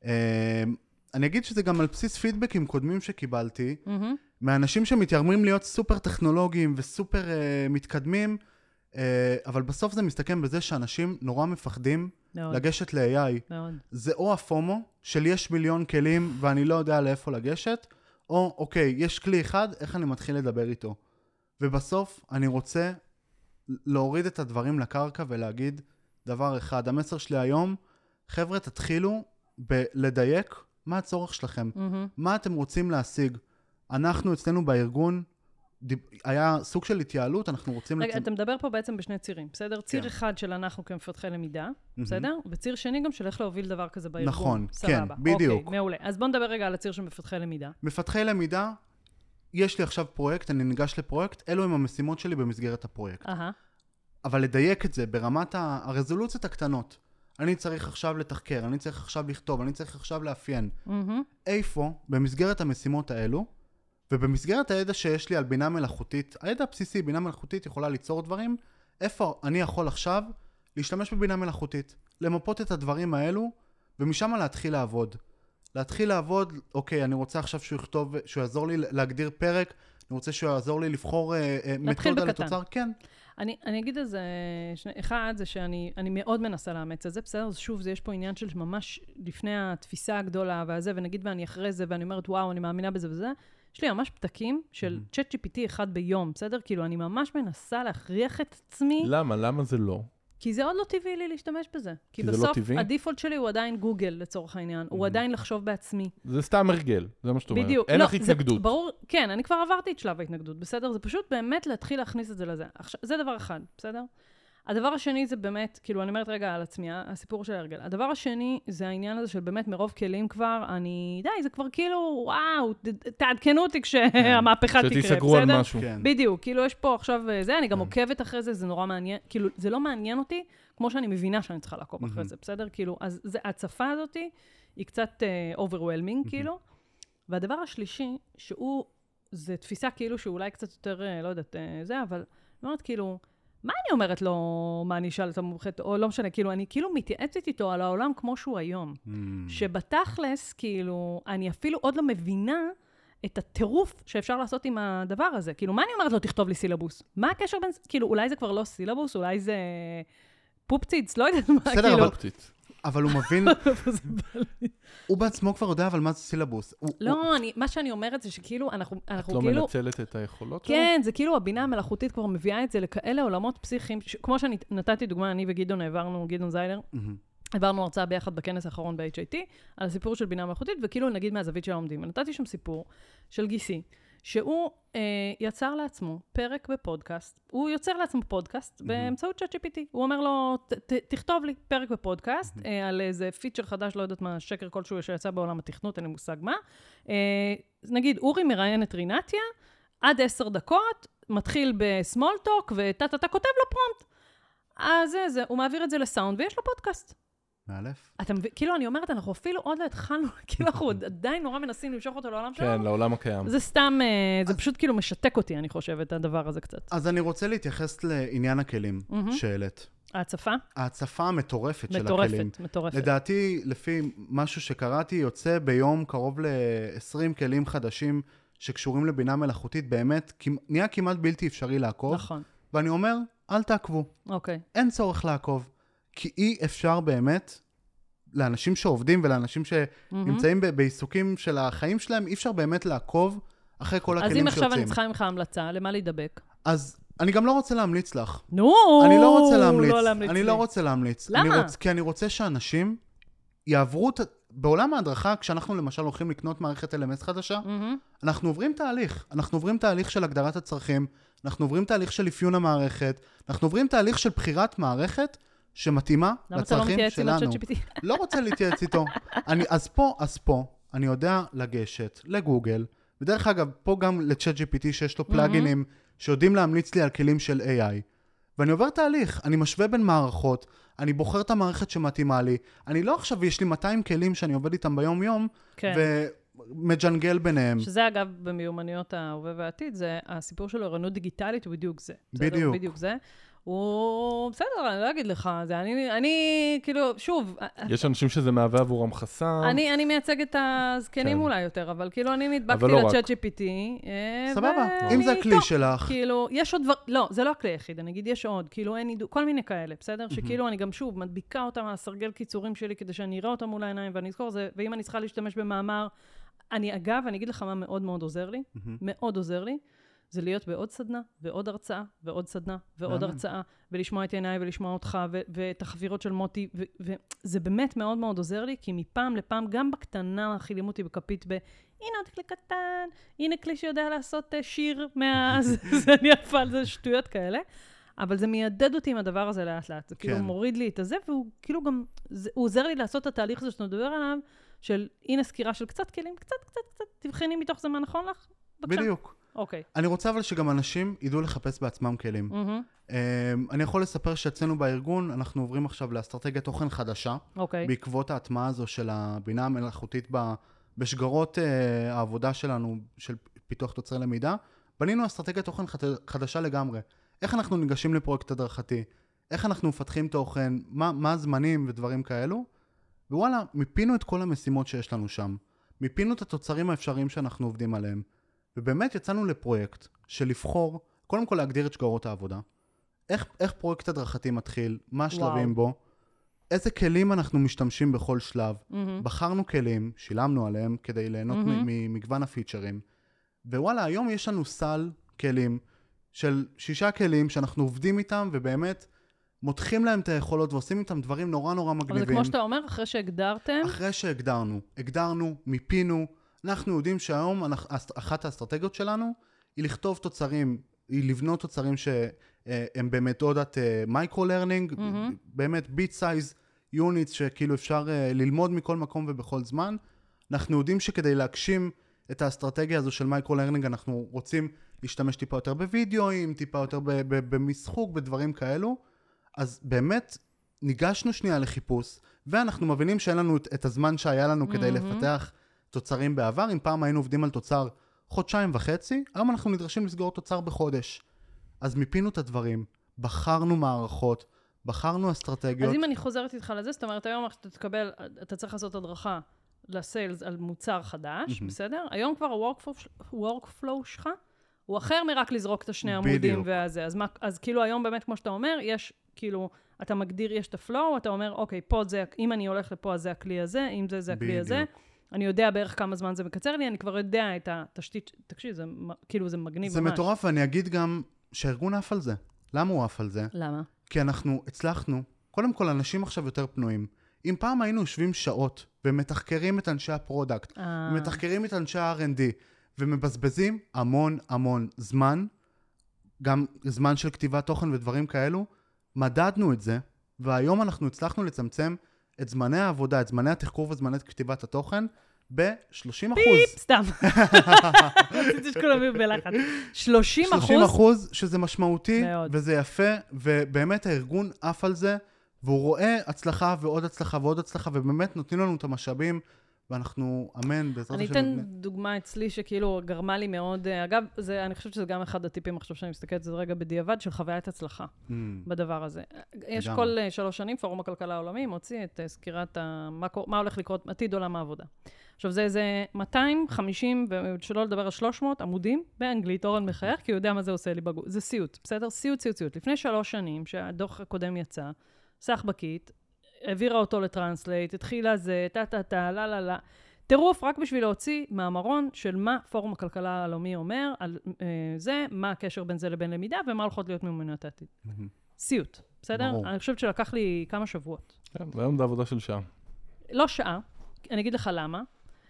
S2: אני אגיד שזה גם על בסיס פידבקים קודמים שקיבלתי, מאנשים שמתיימרים להיות סופר טכנולוגיים וסופר מתקדמים, אבל בסוף זה מסתכם בזה שאנשים נורא מפחדים מאוד. לגשת ל-איי איי. מאוד. זה או הפומו, של יש מיליון כלים ואני לא יודע לאיפה לגשת, או אוקיי, יש כלי אחד, איך אני מתחיל לדבר איתו. ובסוף אני רוצה להוריד את הדברים לקרקע ולהגיד דבר אחד. המסר שלי היום, חבר'ה, תתחילו בלדייק מה הצורך שלכם. Mm-hmm. מה אתם רוצים להשיג. אנחנו אצלנו בארגון, היה סוג של התייעלות, אנחנו רוצים...
S1: רגע, אתה מדבר פה בעצם בשני צירים, בסדר? ציר אחד של אנחנו כמפתחי למידה, בסדר? וציר שני גם של איך להוביל דבר כזה בארגון.
S2: נכון, כן, בדיוק.
S1: אוקיי, מעולה. אז בוא נדבר רגע על הציר של מפתחי למידה.
S2: מפתחי למידה, יש לי עכשיו פרויקט, אני ניגש לפרויקט, אלו הם המשימות שלי במסגרת הפרויקט. אבל לדייק את זה ברמת הרזולוציות הקטנות. אני צריך עכשיו לתחקר, אני צריך עכשיו לכתוב, אני צריך עכשיו לאפיין. איפה, במסגרת המשימות האלו, ובמסגרת הידע שיש לי על בינה מלאכותית, הידע הבסיסי, בינה מלאכותית יכולה ליצור דברים, איפה אני יכול עכשיו להשתמש בבינה מלאכותית, למפות את הדברים האלו, ומשם להתחיל לעבוד. להתחיל לעבוד, אוקיי, אני רוצה עכשיו שהוא יכתוב, שהוא יעזור לי להגדיר פרק, אני רוצה שהוא יעזור לי לבחור אה, מתודה לתוצר, כן.
S1: אני, אני אגיד את זה, שני, אחד זה שאני אני מאוד מנסה לאמץ את זה, בסדר? אז שוב, זה יש פה עניין של ממש לפני התפיסה הגדולה והזה, ונגיד ואני אחרי זה, ואני אומרת, וואו, אני מאמינה בזה וזה, יש לי ממש פתקים של צ'אט ג'י פי טי אחד ביום, בסדר? כאילו, אני ממש מנסה להכריח את עצמי.
S3: למה? למה זה לא?
S1: כי זה עוד לא טבעי לי להשתמש בזה.
S3: כי זה לא טבעי?
S1: הדיפולט שלי הוא עדיין גוגל, לצורך העניין. הוא עדיין לחשוב בעצמי.
S3: זה סתם הרגל, זה מה שאת אומרת. בדיוק. אין לך התנגדות.
S1: ברור, כן, אני כבר עברתי את שלב ההתנגדות, בסדר? זה פשוט באמת להתחיל להכניס את זה לזה. זה דבר אחד, בסדר? הדבר השני זה באמת, כאילו, אני אומרת רגע על עצמי, הסיפור של הרגל. הדבר השני זה העניין הזה של באמת מרוב כלים כבר, אני, די, זה כבר כאילו, וואו, תעדכנו אותי כשהמהפכה תקרה, בסדר?
S3: שתיסגרו על משהו.
S1: בדיוק, כאילו, יש פה עכשיו זה, אני גם עוקבת אחרי זה, זה נורא מעניין, כאילו, זה לא מעניין אותי, כמו שאני מבינה שאני צריכה לעקוב אחרי זה, בסדר? כאילו, אז ההצפה הזאת היא קצת overwhelming, כאילו. והדבר השלישי, שהוא, זה תפיסה כאילו שאולי קצת יותר, לא יודעת, זה, אבל, לא יודעת, כאילו, מה אני אומרת לו, מה אני אשאל את המומחית, או לא משנה, כאילו, אני כאילו מתייעצת איתו על העולם כמו שהוא היום. Mm. שבתכלס, כאילו, אני אפילו עוד לא מבינה את הטירוף שאפשר לעשות עם הדבר הזה. כאילו, מה אני אומרת לו, תכתוב לי סילבוס? מה הקשר בין, כאילו, אולי זה כבר לא סילבוס, אולי זה פופציץ, לא יודעת מה,
S2: בסדר,
S1: כאילו.
S2: פופציץ. אבל הוא מבין, הוא בעצמו כבר יודע, אבל מה זה סילבוס?
S1: לא, מה שאני אומרת זה שכאילו, אנחנו כאילו...
S3: את לא מנצלת את היכולות?
S1: כן, זה כאילו הבינה המלאכותית כבר מביאה את זה לכאלה עולמות פסיכיים, כמו שאני נתתי דוגמה, אני וגדעון העברנו, גדעון זיילר, העברנו הרצאה ביחד בכנס האחרון ב-H I T, על הסיפור של בינה מלאכותית, וכאילו נגיד מהזווית של העומדים. נתתי שם סיפור של גיסי, שהוא אה, יצר לעצמו פרק בפודקאסט, הוא יוצר לעצמו פודקאסט mm-hmm. באמצעות צ'אט ג'י פי טי. הוא אומר לו, ת, ת, תכתוב לי פרק בפודקאסט, mm-hmm. אה, על איזה פיצ'ר חדש, לא יודעת מה, שקר כלשהו שיצא בעולם התכנות, אין לי מושג מה. אה, נגיד, אורי מראיין את רינתיה, עד עשר דקות, מתחיל בסמולטוק, ואתה כותב לו פרומפט. אז זה, זה, הוא מעביר את זה לסאונד, ויש לו פודקאסט.
S2: מאלף.
S1: אתה מבין, כאילו אני אומרת, אנחנו אפילו עוד לא התחלנו, כאילו אנחנו עדיין נורא מנסים למשוך אותו לעולם שלנו.
S3: כן, לעולם הקיים.
S1: זה סתם, זה פשוט כאילו משתק אותי, אני חושבת, הדבר הזה קצת.
S2: אז אני רוצה להתייחס לעניין הכלים שהעלית.
S1: ההצפה?
S2: ההצפה המטורפת של הכלים.
S1: מטורפת, מטורפת.
S2: לדעתי, לפי משהו שקראתי, יוצא ביום קרוב ל-עשרים כלים חדשים שקשורים לבינה מלאכותית, באמת, נהיה כמעט בלתי אפשרי לעקוב.
S1: נכון.
S2: ואני אומר, אל תעקבו.
S1: אוקיי.
S2: אין צורך לעקוב. כי אי אפשר באמת, לאנשים שעובדים ולאנשים שנמצאים mm-hmm. בעיסוקים של החיים שלהם, אי אפשר באמת לעקוב אחרי כל הכלים שיוצאים.
S1: אז אם עכשיו אני צריכה ממך המלצה, למה להידבק?
S2: אז אני גם לא רוצה להמליץ לך.
S1: נו,
S2: אני לא רוצה להמליץ.
S1: לא להמליץ
S2: אני לי. לא רוצה להמליץ.
S1: למה?
S2: אני רוצ, כי אני רוצה שאנשים יעברו, בעולם ההדרכה, כשאנחנו למשל הולכים לקנות מערכת L M S חדשה, mm-hmm. אנחנו עוברים תהליך. אנחנו עוברים תהליך של הגדרת הצרכים, אנחנו עוברים תהליך של אפיון המערכת, אנחנו עוברים תהליך של בחירת מערכת, שמתאימה לצרכים שלנו. לא רוצה להתייעץ איתו. אני, אז פה, אז פה, אני יודע לגשת לגוגל, ודרך אגב, פה גם לצ'אט ג'י פי טי שיש לו פלאגינים, שיודעים להמליץ לי על כלים של איי איי. ואני עובר תהליך, אני משווה בין מערכות, אני בוחר את המערכת שמתאימה לי, אני לא עכשיו, יש לי מאתיים כלים שאני עובד איתם ביום יום, כן. ומג'נגל ביניהם. שזה אגב,
S1: במיומנויות ההווה והעתיד, זה הסיפור של אוריינות דיגיטלית, הוא בדיוק זה.
S2: בדיוק.
S1: בדיוק זה. הוא, בסדר, אני לא אגיד לך, זה, אני, אני, כאילו, שוב...
S3: יש אנשים שזה מהווה עבורם חסם.
S1: אני, אני מייצג את הזקנים כן. אולי יותר, אבל כאילו, אני נדבקתי לא לצ'אט ג'י פי טי.
S2: סבבה, אם זה הכלי שלך.
S1: כאילו, יש עוד דבר, לא, זה לא הכלי היחיד, אני אגיד, יש עוד, כאילו, אין ידעו, כל מיני כאלה, בסדר? שכאילו, אני גם שוב, מדביקה אותם על הסרגל קיצורים שלי, כדי שאני אראה אותם מול העיניים, ואני אזכור זה, ואם אני צריכה להשתמש במאמר, אני, אגב, אני אגיד לך מה מאוד מאוד עוזר לי, מאוד עוזר לי, זה להיות בעוד סדנה, ועוד הרצאה, ועוד סדנה, ועוד הרצאה, ולשמוע את עיניי, ולשמוע אותך, ואת החבירות של מוטי, וזה באמת מאוד מאוד עוזר לי, כי מפעם לפעם, גם בקטנה, חילים אותי בכפית ב, הנה עוד כלי קטן, הנה כלי שיודע לעשות שיר, זה אני אפה על זה שטויות כאלה, אבל זה מיידד אותי עם הדבר הזה לאט לאט, זה כאילו מוריד לי את הזה, והוא כאילו גם, הוא עוזר לי לעשות את התהליך הזה שאתה מדבר עליו, של הנה סקירה של קצת כלים, קצת, קצת, קצת, תבחני מתוך זה מה נכון לך?
S2: בדיוק.
S1: אוקיי.
S2: אני רוצה אבל שגם אנשים ידעו לחפש בעצמם כלים. Mm-hmm. אני יכול לספר שאצלנו בארגון, אנחנו עוברים עכשיו לאסטרטגיית תוכן חדשה, okay. בעקבות ההטמעה הזו של הבינה המלאכותית בשגרות העבודה שלנו, של פיתוח תוצרי למידה, בנינו אסטרטגיית תוכן חדשה לגמרי. איך אנחנו ניגשים לפרויקט הדרכתי, איך אנחנו מפתחים תוכן, מה, מה הזמנים ודברים כאלו, ווואלה, מיפינו את כל המשימות שיש לנו שם. מיפינו את התוצרים האפשריים שאנחנו עובדים עליהם. ובאמת יצאנו לפרויקט של לבחור, קודם כל להגדיר את שגרות העבודה. איך, איך פרויקט הדרכתי מתחיל, מה השלבים בו, איזה כלים אנחנו משתמשים בכל שלב. Mm-hmm. בחרנו כלים, שילמנו עליהם כדי ליהנות mm-hmm. ממגוון הפיצ'רים. ווואלה, היום יש לנו סל כלים של שישה כלים שאנחנו עובדים איתם ובאמת מותחים להם את היכולות ועושים איתם דברים נורא נורא מגניבים.
S1: אבל זה כמו שאתה אומר, אחרי שהגדרתם?
S2: אחרי שהגדרנו. הגדרנו, מיפינו, אנחנו יודעים שהיום אחת האסטרטגיות שלנו היא לכתוב תוצרים היא לבנות תוצרים שהם במתודת מייקרו-לרנינג,
S1: Mm-hmm.
S2: באמת ביט סייז יוניטס שכאילו אפשר ללמוד מכל מקום ובכל זמן. אנחנו יודעים שכדי להגשים את האסטרטגיה הזו של מייקרו-לרנינג, אנחנו רוצים להשתמש טיפה יותר בווידאוים, טיפה יותר ב- ב- במשחוק, בדברים כאלו. אז באמת ניגשנו שנייה לחיפוש, ואנחנו מבינים שאין לנו את, את הזמן שהיה לנו כדי
S1: Mm-hmm.
S2: לפתח תוצרים בעבר. אם פעם היינו עובדים על תוצר חודשיים וחצי, היום אנחנו נדרשים לסגור תוצר בחודש. אז מיפינו את הדברים, בחרנו מערכות, בחרנו אסטרטגיות.
S1: אז אם אני חוזרת איתך לזה, זאת אומרת, היום אתה תקבל, אתה צריך לעשות הדרכה לסיילס על מוצר חדש,
S2: Mhm.
S1: בסדר? היום כבר ה-workflow שלך הוא אחר מרק לזרוק את השני עמודים
S2: בדיוק.
S1: והזה. אז, מה, אז כאילו היום באמת, כמו שאתה אומר, יש כאילו, אתה מגדיר, יש את הפלואו, אתה אומר, אוקיי, פה זה, אם אני הולך לפה, אז זה הכלי הזה, אם זה, זה הכלי
S2: בדיוק.
S1: הזה. אני יודע בערך כמה זמן זה מקצר לי, אני כבר יודע את התשתית, תקשיב, זה כאילו, זה מגניב
S2: זה
S1: ממש.
S2: מטורף, ואני אגיד גם שהארגון עף על זה. למה הוא עף על זה?
S1: למה?
S2: כי אנחנו הצלחנו, קודם כל, אנשים עכשיו יותר פנויים. אם פעם היינו יושבים שעות ומתחקרים את אנשי הפרודקט,
S1: אה.
S2: ומתחקרים את אנשי ה-אר אנד די, ומבזבזים המון המון זמן, גם זמן של כתיבת תוכן ודברים כאלו, מדדנו את זה, והיום אנחנו הצלחנו לצמצם את זמני העבודה, את זמני התחקור וזמני כתיבת התוכן, ב-שלושים אחוז.
S1: פיפ, סתם. רציתי שכולם יהיו בלחץ. שלושים אחוז?
S2: שלושים אחוז, שזה משמעותי,
S1: מאוד.
S2: וזה יפה, ובאמת הארגון עף על זה, והוא רואה הצלחה ועוד הצלחה ועוד הצלחה, ובאמת נותנים לנו את המשאבים, ואנחנו, אמן, בעזרת
S1: אני
S2: השם.
S1: אתן דוגמה אצלי שכאילו גרמה לי מאוד, אגב, זה, אני חושבת שזה גם אחד הטיפים, עכשיו שאני מסתכלת, זה רגע בדיעבד של חוויית הצלחה
S2: Mm.
S1: בדבר הזה. יש
S2: לגמרי.
S1: כל uh, שלוש שנים, פורום הכלכלה העולמי מוציא את uh, סקירת ה, מה, קור- מה הולך לקרות, עתיד עולם העבודה. עכשיו זה איזה מאתיים וחמישים, ושלא לדבר על שלוש מאות עמודים באנגלית, אורן מחייך, כי הוא יודע מה זה עושה לי בגוף. זה סיוט, בסדר? סיוט, סיוט, סיוט. לפני שלוש שנים, שהדוח הקודם יצא, סחבקית, העבירה אותו לטרנסלייט, התחילה זה, טה טה טה, לה לה לה. טירוף רק בשביל להוציא מאמרון של מה פורום הכלכלה העולמי אומר על אה, זה, מה הקשר בין זה לבין למידה, ומה הולכות להיות מיומנויות העתיד. סיוט, בסדר?
S2: ברור.
S1: אני חושבת שלקח לי כמה שבועות.
S3: כן, והיום זה עבודה של שעה.
S1: לא שעה, אני אגיד לך למה.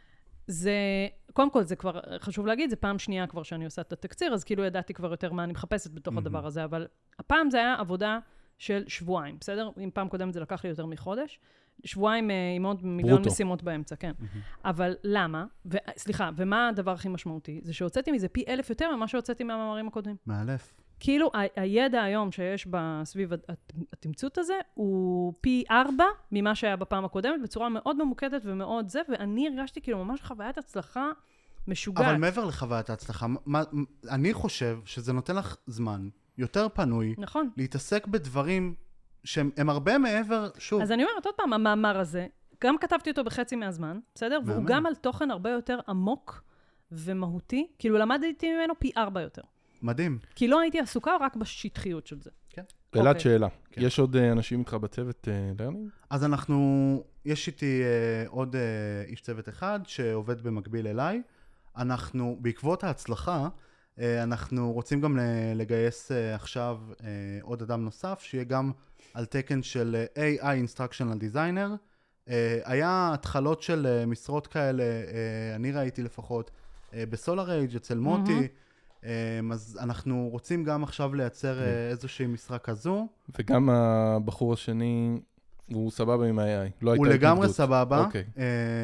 S1: זה, קודם כל, זה כבר, חשוב להגיד, זה פעם שנייה כבר שאני עושה את התקציר, אז כאילו ידעתי כבר יותר מה אני מחפשת בתוך הדבר הזה, אבל הפעם זה היה עבודה של שבועיים, בסדר? אם פעם קודמת זה לקח לי יותר מחודש, שבועיים עם עוד מיליון
S3: ברוטו. משימות
S1: באמצע, כן. אבל למה? ו, סליחה, ומה הדבר הכי משמעותי? זה שהוצאתי מזה פי אלף יותר ממה שהוצאתי מהמאמרים הקודמים.
S2: מאלף.
S1: כאילו, ה- הידע היום שיש בסביב הת- התמצות הזה, הוא פי ארבע ממה שהיה בפעם הקודמת, בצורה מאוד ממוקדת ומאוד זה, ואני הרגשתי כאילו ממש חוויית הצלחה משוגעת.
S2: אבל מעבר לחוויית ההצלחה, מה, אני חושב שזה נותן לך זמן יותר פנוי,
S1: נכון.
S2: להתעסק בדברים שהם הם הרבה מעבר, שוב,
S1: אז אני אומרת עוד פעם, המאמר הזה, גם כתבתי אותו בחצי מהזמן, בסדר? והוא
S2: מאמן.
S1: גם על תוכן הרבה יותר עמוק ומהותי, כאילו למדתי ממנו פי ארבע יותר.
S2: מדהים.
S1: כי לא הייתי עסוקה רק בשטחיות של זה.
S2: כן.
S3: אלעד,
S1: אוקיי.
S3: שאלה.
S2: כן.
S3: יש עוד אה, אנשים איתך בצוות לרנינג?
S2: אז אנחנו, יש איתי אה, עוד אה, איש צוות אחד שעובד במקביל אליי. אנחנו, בעקבות ההצלחה, אה, אנחנו רוצים גם לגייס אה, עכשיו אה, עוד אדם נוסף, שיהיה גם על תקן של אה, איי איי Instructional Designer. אה, היה התחלות של אה, משרות כאלה, אה, אני ראיתי לפחות, אה, בסולארייג' אצל מוטי, אה, אז אנחנו רוצים גם עכשיו לייצר אה, איזושהי משרה כזו.
S3: וגם הבחור השני, הוא סבבה עם ה-איי איי. לא
S2: הוא
S3: הייתה
S2: לגמרי
S3: התנגדות.
S2: סבבה.
S3: אוקיי.
S2: אה,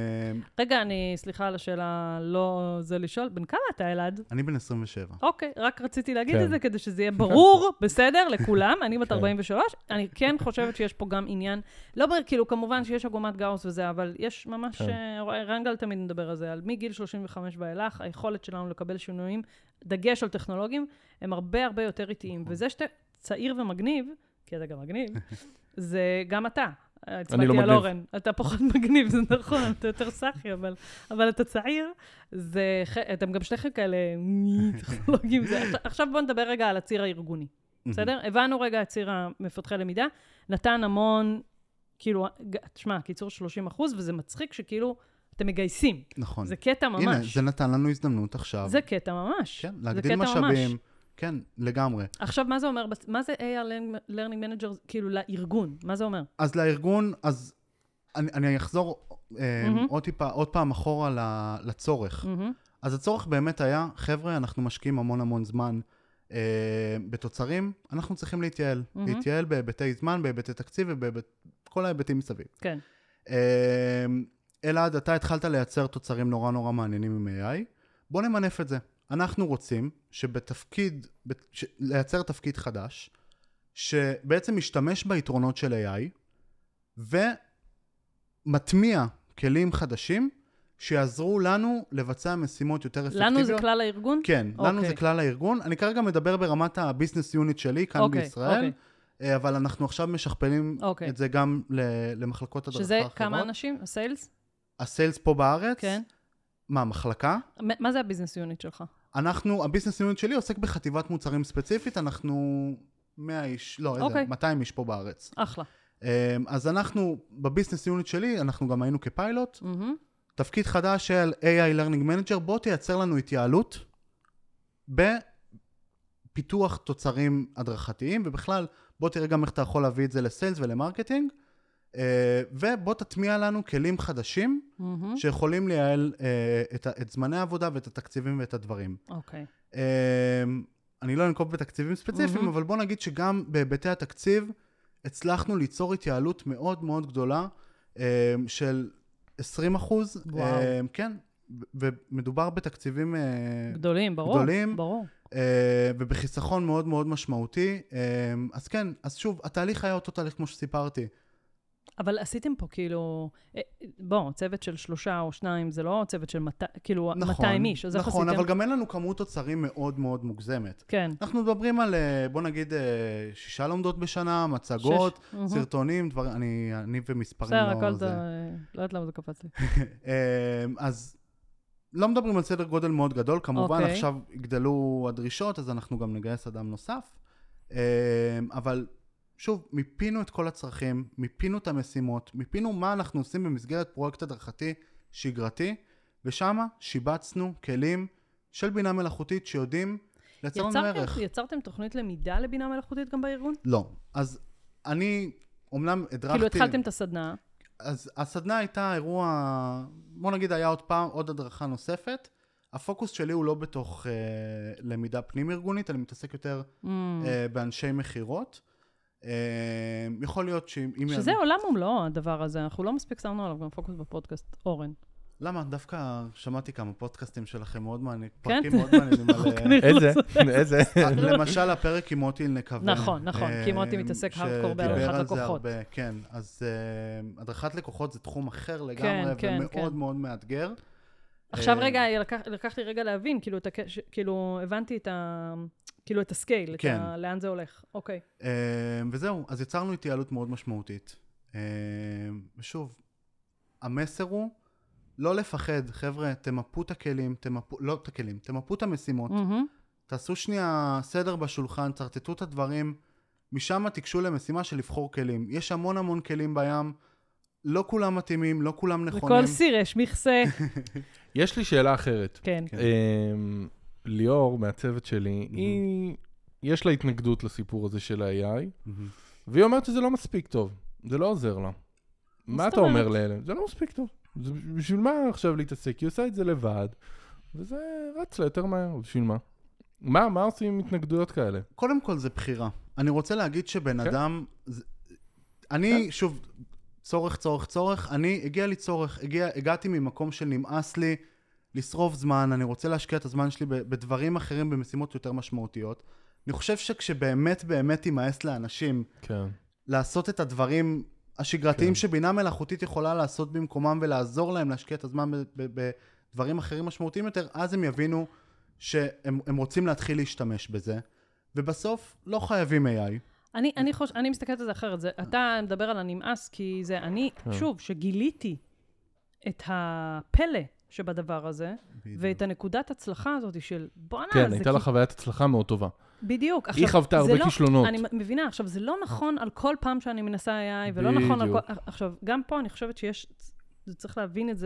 S1: רגע, אני, סליחה על השאלה, לא זה לשאול, בן כמה אתה, אלעד?
S2: אני בן עשרים ושבע.
S1: אוקיי, רק רציתי להגיד
S3: כן.
S1: את זה כדי שזה יהיה ברור, בסדר, לכולם. אני בת
S3: כן.
S1: ארבעים ושלוש, אני כן חושבת שיש פה גם עניין, לא, בר- כאילו, כמובן שיש עגומת גאוס וזה, אבל יש ממש,
S3: כן.
S1: אה, רנגל תמיד מדבר על זה, על מגיל שלושים וחמש ואילך, היכולת שלנו לקבל שינויים, דגש על טכנולוגיים, הם הרבה הרבה יותר איטיים. וזה שאתה צעיר ומגניב, כי אתה גם מגניב, זה גם אתה.
S3: אני
S1: הצבעתי
S3: לא
S1: על
S3: מגניב.
S1: אורן. אתה פחות מגניב, זה נכון, אתה יותר סחי, אבל, אבל אתה צעיר, זה, ח- אתם גם שניכם כאלה טכנולוגיים. זה. עכשיו- עכשיו בואו נדבר רגע על הציר הארגוני, בסדר? הבנו רגע את ציר המפתחי למידה, נתן המון, כאילו, ג- תשמע, קיצור שלושים אחוז, וזה מצחיק שכאילו, אתם מגייסים.
S2: נכון.
S1: זה קטע ממש.
S2: הנה, זה נתן לנו הזדמנות עכשיו.
S1: זה קטע ממש.
S2: כן,
S1: זה
S2: להגדיל
S1: קטע
S2: משאבים.
S1: ממש.
S2: כן, לגמרי.
S1: עכשיו, מה זה אומר? בס- מה זה איי אר Learning Manager, כאילו, לארגון? מה זה אומר?
S2: אז לארגון, אז אני, אני אחזור אה,
S1: מהמם.
S2: עוד טיפה, עוד פעם אחורה ל- לצורך.
S1: מהמם.
S2: אז הצורך באמת היה, חבר'ה, אנחנו משקיעים המון המון זמן בתוצרים, אנחנו צריכים להתייעל. להתייעל בהיבטי זמן, בהיבטי תקציב ובכל ההיבטים מסביב.
S1: כן.
S2: אלעד, אתה התחלת לייצר תוצרים נורא נורא מעניינים עם איי איי. בוא נמנף את זה. אנחנו רוצים שבתפקיד, לייצר תפקיד חדש, שבעצם משתמש ביתרונות של איי איי, ומטמיע כלים חדשים, שיעזרו לנו לבצע משימות יותר אפקטיביות.
S1: לנו זה כלל הארגון?
S2: כן, okay. לנו זה כלל הארגון. אני כרגע מדבר ברמת הביזנס יוניט שלי, כאן okay, בישראל, okay. אבל אנחנו עכשיו משכפלים okay. את זה גם למחלקות הדרכה
S1: שזה
S2: אחרות.
S1: שזה כמה אנשים? הסיילס?
S2: הסיילס פה בארץ.
S1: כן.
S2: מה, מחלקה?
S1: מה זה הביזנס יוניט שלך?
S2: אנחנו, הביזנס יוניט שלי עוסק בחטיבת מוצרים ספציפית, אנחנו מאה איש, לא, okay. איזה, מאתיים איש פה בארץ.
S1: אחלה.
S2: אז אנחנו, בביזנס יוניט שלי, אנחנו גם היינו כפיילוט, mm-hmm. תפקיד חדש של איי איי Learning Manager, בוא תייצר לנו התייעלות בפיתוח תוצרים הדרכתיים, ובכלל בוא תראה גם איך אתה יכול להביא את זה לסיילס ולמרקטינג, ובוא תטמיע לנו כלים חדשים mm-hmm. שיכולים לייעל את, את זמני העבודה ואת התקציבים ואת הדברים.
S1: אוקיי. Okay.
S2: אני לא ננקוב בתקציבים ספציפיים, mm-hmm. אבל בוא נגיד שגם בהיבטי התקציב הצלחנו ליצור התייעלות מאוד מאוד גדולה של עשרים אחוז,
S1: וואו.
S2: כן, ומדובר בתקציבים
S1: גדולים, ברור,
S2: גדולים,
S1: ברור.
S2: ובחיסכון מאוד מאוד משמעותי. אז כן, אז שוב, התהליך היה אותו תהליך כמו שסיפרתי.
S1: אבל עשיתם פה כאילו, בוא, צוות של שלושה או שניים, זה לא צוות של מת... כאילו נכון, מאתיים איש, אז איך
S2: נכון,
S1: עשיתם?
S2: אבל גם אין לנו כמות תוצרים מאוד מאוד מוגזמת.
S1: כן.
S2: אנחנו מדברים על, בוא נגיד, שישה לומדות בשנה, מצגות, שש. סרטונים, דבר, אני, אני ומספרים
S1: בסדר,
S2: לא...
S1: הכל
S2: זה...
S1: זה, לא יודעת למה זה קפץ לי.
S2: אז לא מדברים על סדר גודל מאוד גדול, כמובן
S1: אוקיי.
S2: עכשיו יגדלו הדרישות, אז אנחנו גם נגייס אדם נוסף, אבל... שוב, מיפינו את כל הצרכים, מיפינו את המשימות, מיפינו מה אנחנו עושים במסגרת פרויקט הדרכתי שגרתי, ושם שיבצנו כלים של בינה מלאכותית שיודעים לייצר לנו ערך.
S1: יצרתם תוכנית למידה לבינה מלאכותית גם בארגון?
S2: לא. אז אני, אומנם הדרכתי...
S1: כאילו התחלתם את הסדנה?
S2: אז הסדנה הייתה אירוע, בוא נגיד היה עוד פעם, עוד הדרכה נוספת. הפוקוס שלי הוא לא בתוך אה, למידה פנים ארגונית, אני מתעסק יותר mm. אה, באנשי מחירות. יכול להיות שאם...
S1: שזה עולם ומלואו הדבר הזה, אנחנו לא מספיק שמנו עליו גם פוקוס בפודקאסט, אורן.
S2: למה? דווקא שמעתי כמה פודקאסטים שלכם מאוד מעניינים,
S1: כן?
S2: פרקים מאוד מעניינים על...
S3: איזה? איזה?
S2: למשל הפרק עם מוטי נקווה.
S1: נכון, נכון, כי מוטי מתעסק הארדקור בהדרכת לקוחות.
S2: כן, אז הדרכת לקוחות זה תחום אחר לגמרי, ומאוד מאוד מאתגר.
S1: עכשיו רגע, לקח לי רגע להבין, כאילו הבנתי את ה... כאילו את הסקייל,
S2: כן.
S1: את ה... לאן זה הולך. אוקיי.
S2: Uh, וזהו, אז יצרנו התייעלות מאוד משמעותית. Uh, ושוב, המסר הוא לא לפחד, חבר'ה, תמפו את הכלים, תמפו, לא את הכלים, תמפו את המשימות, mm-hmm. תעשו שנייה סדר בשולחן, תרטטו את הדברים, משם תיגשו למשימה של לבחור כלים. יש המון המון כלים בים, לא כולם מתאימים, לא כולם נכונים.
S1: לכל סיר יש מכסה.
S3: יש לי שאלה אחרת.
S1: כן.
S3: Uh, ליאור, מהצוות שלי, mm-hmm. היא, יש לה התנגדות לסיפור הזה של ה-איי איי, mm-hmm. והיא אומרת שזה לא מספיק טוב, זה לא עוזר לה. מה אתה אומר לאלה? זה לא מספיק טוב. זה, בשביל מה עכשיו להתעסק? היא עושה את זה לבד, וזה רץ לה יותר מהר, בשביל מה? מה, מה עושים עם התנגדויות כאלה?
S2: קודם כל זה בחירה. אני רוצה להגיד שבן okay. אדם, זה, אני, okay. שוב, צורך, צורך, צורך, אני, הגיע לי צורך, הגיע, הגעתי ממקום של נמאס לי, לשרוף זמן, אני רוצה להשקיע את הזמן שלי בדברים אחרים, במשימות יותר משמעותיות. אני חושב שכשבאמת באמת יימאס לאנשים
S3: כן.
S2: לעשות את הדברים השגרתיים
S3: כן.
S2: שבינה מלאכותית יכולה לעשות במקומם ולעזור להם להשקיע את הזמן בדברים אחרים משמעותיים יותר, אז הם יבינו שהם הם רוצים להתחיל להשתמש בזה, ובסוף לא חייבים איי איי.
S1: אני, אני, חוש, אני מסתכלת על זה אחרת. זה, אתה מדבר על הנמאס, כי זה אני, כן. שוב, שגיליתי את הפלא שבדבר הזה, בדיוק. ואת הנקודת הצלחה הזאת של בוא נע...
S3: כן, הייתה לה חוויית הצלחה מאוד טובה.
S1: בדיוק.
S3: היא חוותה הרבה
S1: לא,
S3: כישלונות.
S1: אני מבינה, עכשיו, זה לא נכון על כל פעם שאני מנסה איי איי, ולא נכון על כל... עכשיו, גם פה אני חושבת שיש, זה צריך להבין את זה,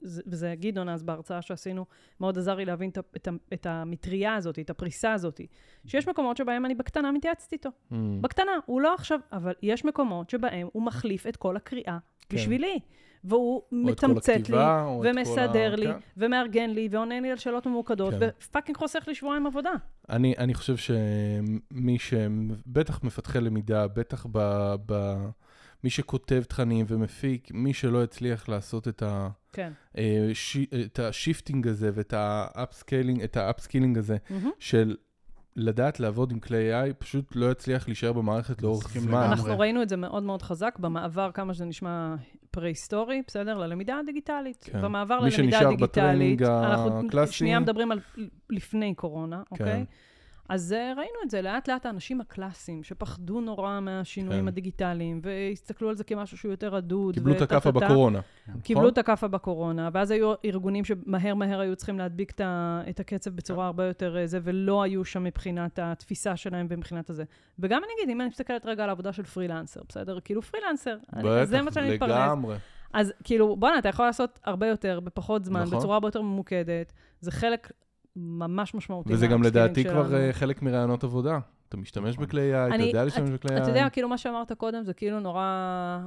S1: וזה גדעון אז בהרצאה שעשינו, מאוד עזר לי להבין את, את, את המטריה הזאת, את הפריסה הזאת, שיש מקומות שבהם אני בקטנה מתייעצת איתו. Mm. בקטנה, הוא לא עכשיו, אבל יש מקומות שבהם הוא מחליף את כל הקריאה כן. בשבילי. והוא מתמצת לי, ומסדר לי, כן. ומארגן לי, ועונה לי על שאלות ממוקדות, כן. ופאקינג חוסך לי שבועיים עבודה.
S3: אני, אני חושב שמי שבטח מפתחי למידה, בטח ב... ב... מי שכותב תכנים ומפיק, מי שלא הצליח לעשות את ה... כן. ש... את השיפטינג הזה, ואת האפסקיילינג, את האפסקילינג הזה, mm-hmm. של לדעת לעבוד עם כלי איי, פשוט לא יצליח להישאר במערכת לאורך זמן.
S1: אנחנו ראינו את זה מאוד מאוד חזק, במעבר כמה שזה נשמע פרה-היסטורי, בסדר? ללמידה הדיגיטלית. כן. במעבר ללמידה הדיגיטלית, אנחנו הקלאסי... שנייה מדברים על לפני קורונה, כן. אוקיי? אז ראינו את זה, לאט לאט האנשים הקלאסיים, שפחדו נורא מהשינויים כן. הדיגיטליים, והסתכלו על זה כמשהו שהוא יותר עדוד.
S3: קיבלו את הכאפה בקורונה.
S1: קיבלו את הכאפה בקורונה, ואז היו ארגונים שמהר מהר היו צריכים להדביק את הקצב בצורה הרבה יותר זה, ולא היו שם מבחינת התפיסה שלהם ומבחינת הזה. וגם אני אגיד, אם אני מסתכלת רגע על העבודה של פרילנסר, בסדר? כאילו פרילנסר, זה מה שאני מתפרנס.
S3: לגמרי.
S1: אז כאילו, בוא נה, אתה יכול לעשות הרבה יותר, בפחות זמן, נכון. בצורה הרבה יותר ממוקדת. זה חלק ממש משמעותי.
S3: וזה גם לדעתי כבר חלק מרעיונות עבודה. אתה משתמש בכלי איי, אתה יודע להשתמש בכלי איי.
S1: אתה יודע, כאילו מה שאמרת קודם, זה כאילו נורא...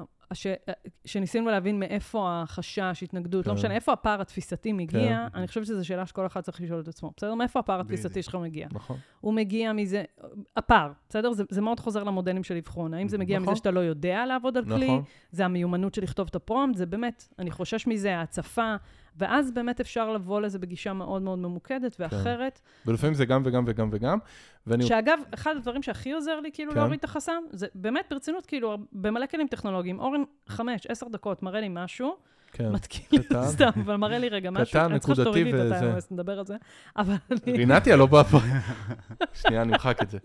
S1: שניסינו להבין מאיפה החשש, התנגדות, לא משנה, איפה הפער התפיסתי מגיע, אני חושבת שזו שאלה שכל אחד צריך לשאול את עצמו. בסדר? מאיפה הפער התפיסתי שלך מגיע? נכון. הוא מגיע מזה... הפער, בסדר? זה מאוד חוזר למודלים של לבחון. האם זה מגיע מזה שאתה לא יודע לעבוד על כלי? זה המיומנות של לכתוב את הפרומפט? זה באמת, אני חושש מזה, ההצפה, ואז באמת אפשר לבוא לזה בגישה מאוד מאוד ממוקדת ואחרת.
S3: ולפעמים זה גם וגם וגם וגם.
S1: שאגב, אחד הדברים שהכי עוזר לי כאילו להוריד את החסם, זה באמת ברצינות, כאילו, במלא כלים טכנולוגיים, אורן חמש, עשר דקות מראה לי משהו, מתקיל לי סתם, אבל מראה לי רגע משהו, אני צריכה שתוריד לי את הטיים, אז נדבר על זה, אבל אני...
S3: רינתיה לא בא פה. שנייה, אני מחק את זה.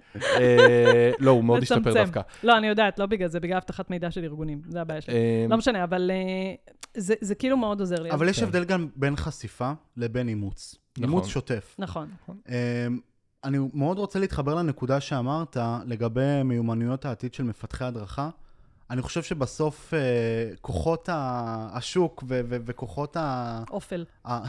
S3: לא, הוא מאוד השתפר דווקא.
S1: לא, אני יודעת, לא בגלל זה, בגלל הבטחת מידע של ארגונים, זה הבעיה שלי. לא משנה, אבל זה כאילו מאוד עוזר לי.
S2: אבל יש הבדל גם בין חשיפה לבין אימוץ. אימוץ שוטף.
S1: נכון.
S2: אני מאוד רוצה להתחבר לנקודה שאמרת לגבי מיומנויות העתיד של מפתחי הדרכה. אני חושב שבסוף כוחות השוק וכוחות ה...
S1: אופל.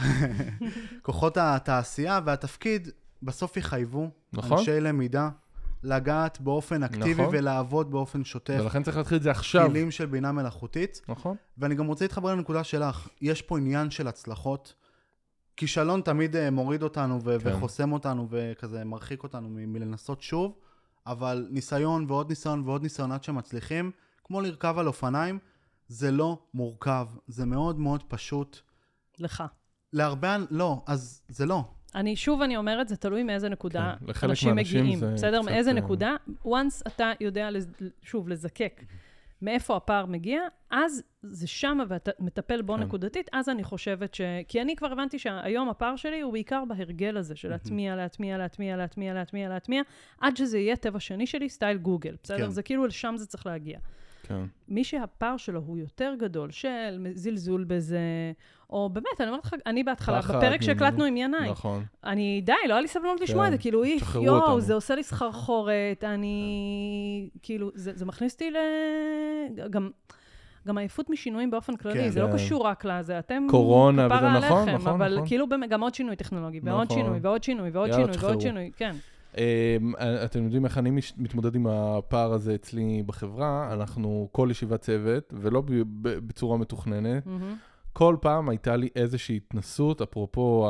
S2: כוחות התעשייה והתפקיד בסוף יחייבו אנשי למידה לגעת באופן אקטיבי ולעבוד באופן שוטף.
S3: ולכן צריך להתחיל את זה עכשיו.
S2: כלים של בינה מלאכותית.
S3: נכון.
S2: ואני גם רוצה להתחבר לנקודה שלך. יש פה עניין של הצלחות. כישלון תמיד מוריד אותנו ו- כן. וחוסם אותנו וכזה מרחיק אותנו מ- מלנסות שוב, אבל ניסיון ועוד ניסיון ועוד ניסיון עד שמצליחים, כמו לרכב על אופניים, זה לא מורכב, זה מאוד מאוד פשוט.
S1: לך.
S2: להרבה, לא, אז זה לא.
S1: אני, שוב אני אומרת, זה תלוי מאיזה נקודה כן. אנשים מגיעים. בסדר? מאיזה נקודה, once אתה יודע, שוב, לזקק. מאיפה הפער מגיע, אז זה שם ואתה מטפל בו כן. נקודתית, אז אני חושבת ש... כי אני כבר הבנתי שהיום הפער שלי הוא בעיקר בהרגל הזה, של להטמיע, להטמיע, להטמיע, להטמיע, להטמיע, להטמיע, עד שזה יהיה טבע שני שלי, סטייל גוגל, בסדר? כן. זה כאילו לשם זה צריך להגיע. כן. מי שהפער שלו הוא יותר גדול, של זלזול בזה, או באמת, אני אומרת לך, אני בהתחלה, בפרק שהקלטנו עם ינאי,
S3: נכון.
S1: אני, די, לא היה לי סבלנות לשמוע את זה, כאילו, יואו, זה עושה לי סחרחורת, אני, כאילו, זה מכניס אותי ל... גם... גם העייפות משינויים באופן כללי, זה לא קשור רק לזה, אתם
S3: קורונה,
S1: כפרה
S3: וזה נכון,
S1: עליכם,
S3: נכון,
S1: אבל
S3: נכון.
S1: כאילו גם עוד שינוי טכנולוגי, ועוד שינוי, ועוד שינוי, ועוד שינוי, ועוד שינוי, כן.
S3: אתם יודעים איך אני מתמודד עם הפער הזה אצלי בחברה, אנחנו כל ישיבת צוות, ולא בצורה מתוכננת, כל פעם הייתה לי איזושהי התנסות, אפרופו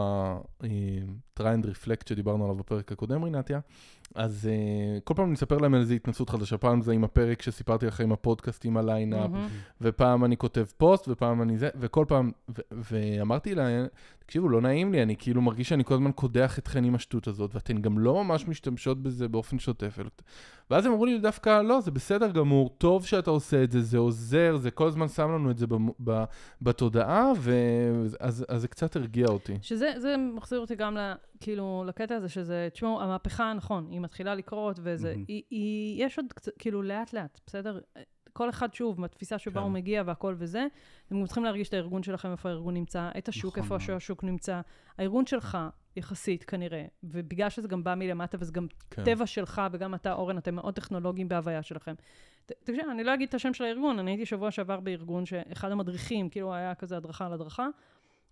S3: הטריינד ריפלקט שדיברנו עליו בפרק הקודם, רינתיה, אז uh, כל פעם אני אספר להם על איזו התנסות חדשה, פעם זה עם הפרק שסיפרתי לכם, עם הפודקאסטים, הליינאפ, mm-hmm. ופעם אני כותב פוסט, ופעם אני זה, וכל פעם, ו- ואמרתי להם, תקשיבו, לא נעים לי, אני כאילו מרגיש שאני כל הזמן קודח אתכן עם השטות הזאת, ואתן גם לא ממש משתמשות בזה באופן שוטף. ואז הם אמרו לי דווקא, לא, זה בסדר גמור, טוב שאתה עושה את זה, זה עוזר, זה כל הזמן שם לנו את זה ב- ב- בתודעה, ואז אז זה קצת הרגיע אותי.
S1: שזה זה מחזיר אותי גם ל, כאילו, לקטע הזה, שזה, תשמעו, המהפכה, נכון, היא מתחילה לקרות, וזה, mm-hmm. היא, היא, יש עוד קצת, כאילו, לאט לאט, בסדר? כל אחד שוב, מהתפיסה שבה הוא מגיע והכל וזה, אתם צריכים להרגיש את הארגון שלכם, איפה הארגון נמצא, את השוק, איפה שהשוק נמצא. הארגון שלך, יחסית, כנראה, ובגלל שזה גם בא מלמטה, וזה גם טבע שלך, וגם אתה, אורן, אתם מאוד טכנולוגיים בהוויה שלכם. תקשיב, אני לא אגיד את השם של הארגון, אני הייתי שבוע שעבר בארגון שאחד המדריכים, כאילו היה כזה הדרכה על הדרכה,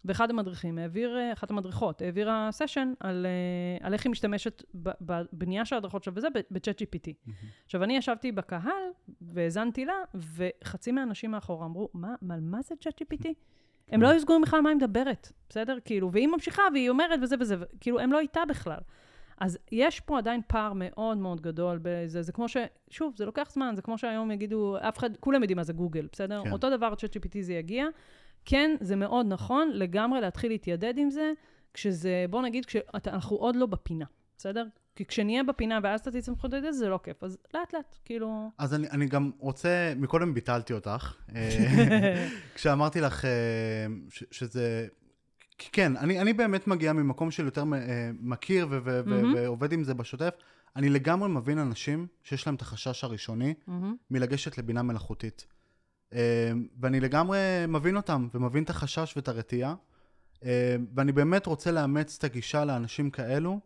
S1: ואחד המדריכים העביר, אחת המדריכות, העבירה סשן על, על איך היא משתמשת בבנייה של הדרכות שלה, וזה ב-צ'אט ג'י פי טי. Mm-hmm. עכשיו, אני ישבתי בקהל, והזנתי לה, וחצי מהאנשים מאחורה אמרו, מה, מה, מה זה צ'אט ג'י פי טי? הם לא יסגורים בכלל מה היא מדברת, בסדר? כאילו, והיא ממשיכה, והיא אומרת, וזה וזה, כאילו, הם לא איתה בכלל. אז יש פה עדיין פער מאוד מאוד גדול בזה, זה כמו ש... שוב, זה לוקח זמן, זה כמו שהיום יגידו, אף אחד, כולם יודעים מה זה גוגל, בסדר? כן. אותו דבר, צ'אט ג'י פי טי זה יגיע. כן, זה מאוד נכון, לגמרי להתחיל להתיידד עם זה, כשזה, בוא נגיד, כשאנחנו עוד לא בפינה, בסדר? כי כשנהיה בפינה ואז אתה תצטרך להתיידד, זה לא כיף, אז לאט לאט, כאילו...
S2: אז אני, אני גם רוצה, מקודם ביטלתי אותך, כשאמרתי לך ש, שזה... כן, אני, אני באמת מגיע ממקום של יותר מכיר ו- ו- ו- ועובד עם זה בשוטף. אני לגמרי מבין אנשים שיש להם את החשש הראשוני מלגשת לבינה מלאכותית. ואני לגמרי מבין אותם ומבין את החשש ואת הרתיעה. ואני באמת רוצה לאמץ את הגישה לאנשים כאלו.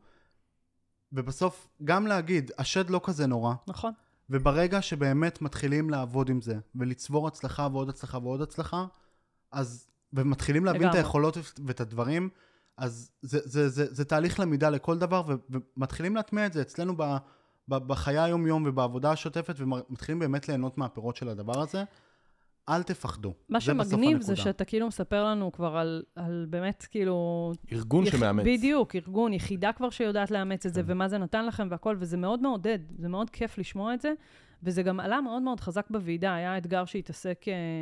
S2: ובסוף גם להגיד, השד לא כזה נורא.
S1: נכון.
S2: וברגע שבאמת מתחילים לעבוד עם זה ולצבור הצלחה ועוד הצלחה ועוד הצלחה, אז... ומתחילים להבין לגמרי. את היכולות ואת הדברים, אז זה, זה, זה, זה תהליך למידה לכל דבר, ומתחילים להטמיע את זה אצלנו ב, ב, בחיי היום-יום ובעבודה השוטפת, ומתחילים באמת ליהנות מהפירות של הדבר הזה. אל תפחדו.
S1: מה שמגניב זה שאתה כאילו מספר לנו כבר על, על באמת כאילו...
S3: ארגון יח... שמאמץ.
S1: בדיוק, ארגון, יחידה כבר שיודעת לאמץ את זה, ומה זה נתן לכם והכל, וזה מאוד מעודד, זה מאוד כיף לשמוע את זה, וזה גם עלה מאוד מאוד חזק בוועידה, היה אתגר שהתעסק...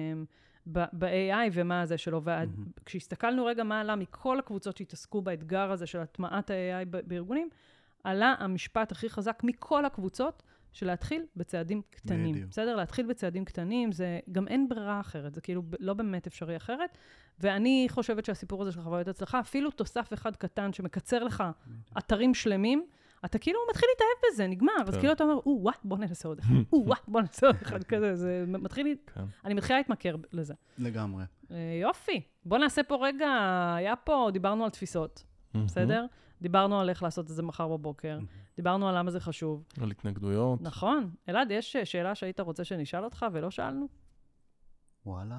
S1: ב-איי איי ומה זה שלו, וכשהסתכלנו רגע מה עלה מכל הקבוצות שהתעסקו באתגר הזה של הטמעת ה-איי איי בארגונים, עלה המשפט הכי חזק מכל הקבוצות של להתחיל בצעדים קטנים. בדיוק. בסדר? להתחיל בצעדים קטנים, זה גם אין ברירה אחרת, זה כאילו לא באמת אפשרי אחרת, ואני חושבת שהסיפור הזה של חוויות הצלחה, אפילו תוסף אחד קטן שמקצר לך אתרים שלמים, אתה כאילו מתחיל להתאהב בזה, נגמר. אז כאילו אתה אומר, או, וואט, בוא ננסה עוד אחד. או, וואט, בוא ננסה עוד אחד כזה. זה מתחיל, אני מתחילה להתמכר לזה.
S2: לגמרי.
S1: יופי. בוא נעשה פה רגע, היה פה, דיברנו על תפיסות, בסדר? דיברנו על איך לעשות את זה מחר בבוקר. דיברנו על למה זה חשוב.
S3: על התנגדויות.
S1: נכון. אלעד, יש שאלה שהיית רוצה שנשאל אותך ולא שאלנו?
S2: וואלה.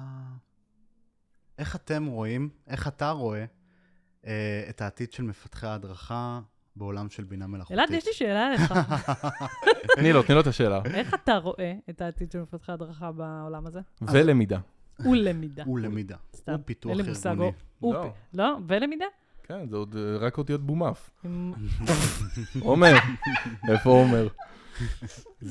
S2: איך אתם רואים, איך אתה רואה את העתיד של מפתחי ההדרכה בעולם של בינה מלאכותית?
S1: אלעד, יש לי שאלה עליך.
S3: תני לו, תני לו את השאלה.
S1: איך אתה רואה את העתיד של מפתחי הדרכה בעולם הזה?
S3: ולמידה.
S1: ולמידה.
S2: ולמידה.
S1: סתם.
S2: ופיתוח ארגוני.
S1: לא, לא, ולמידה?
S3: כן, זה עוד רק אותיות בומף. עומר. איפה עומר? זה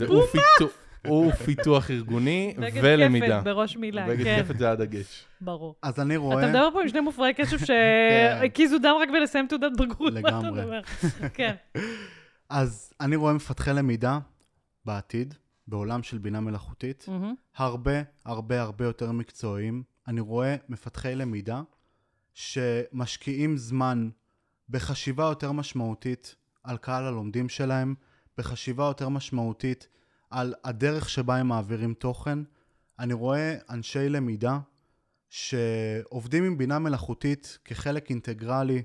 S3: ופיתוח ארגוני ולמידה.
S1: בגד כפת בראש מילה, כן.
S3: בגד כפת זה הדגש.
S1: ברור.
S2: אז אני רואה...
S1: אתה מדבר פה עם שני מופרעי קשב שהקיזו דם רק בלסיים תעודת בגרות.
S2: לגמרי.
S1: כן.
S2: אז אני רואה מפתחי למידה בעתיד, בעולם של בינה מלאכותית, הרבה, הרבה, הרבה יותר מקצועיים. אני רואה מפתחי למידה שמשקיעים זמן בחשיבה יותר משמעותית על קהל הלומדים שלהם, בחשיבה יותר משמעותית על הדרך שבה הם מעבירים תוכן. אני רואה אנשי למידה שעובדים עם בינה מלאכותית כחלק אינטגרלי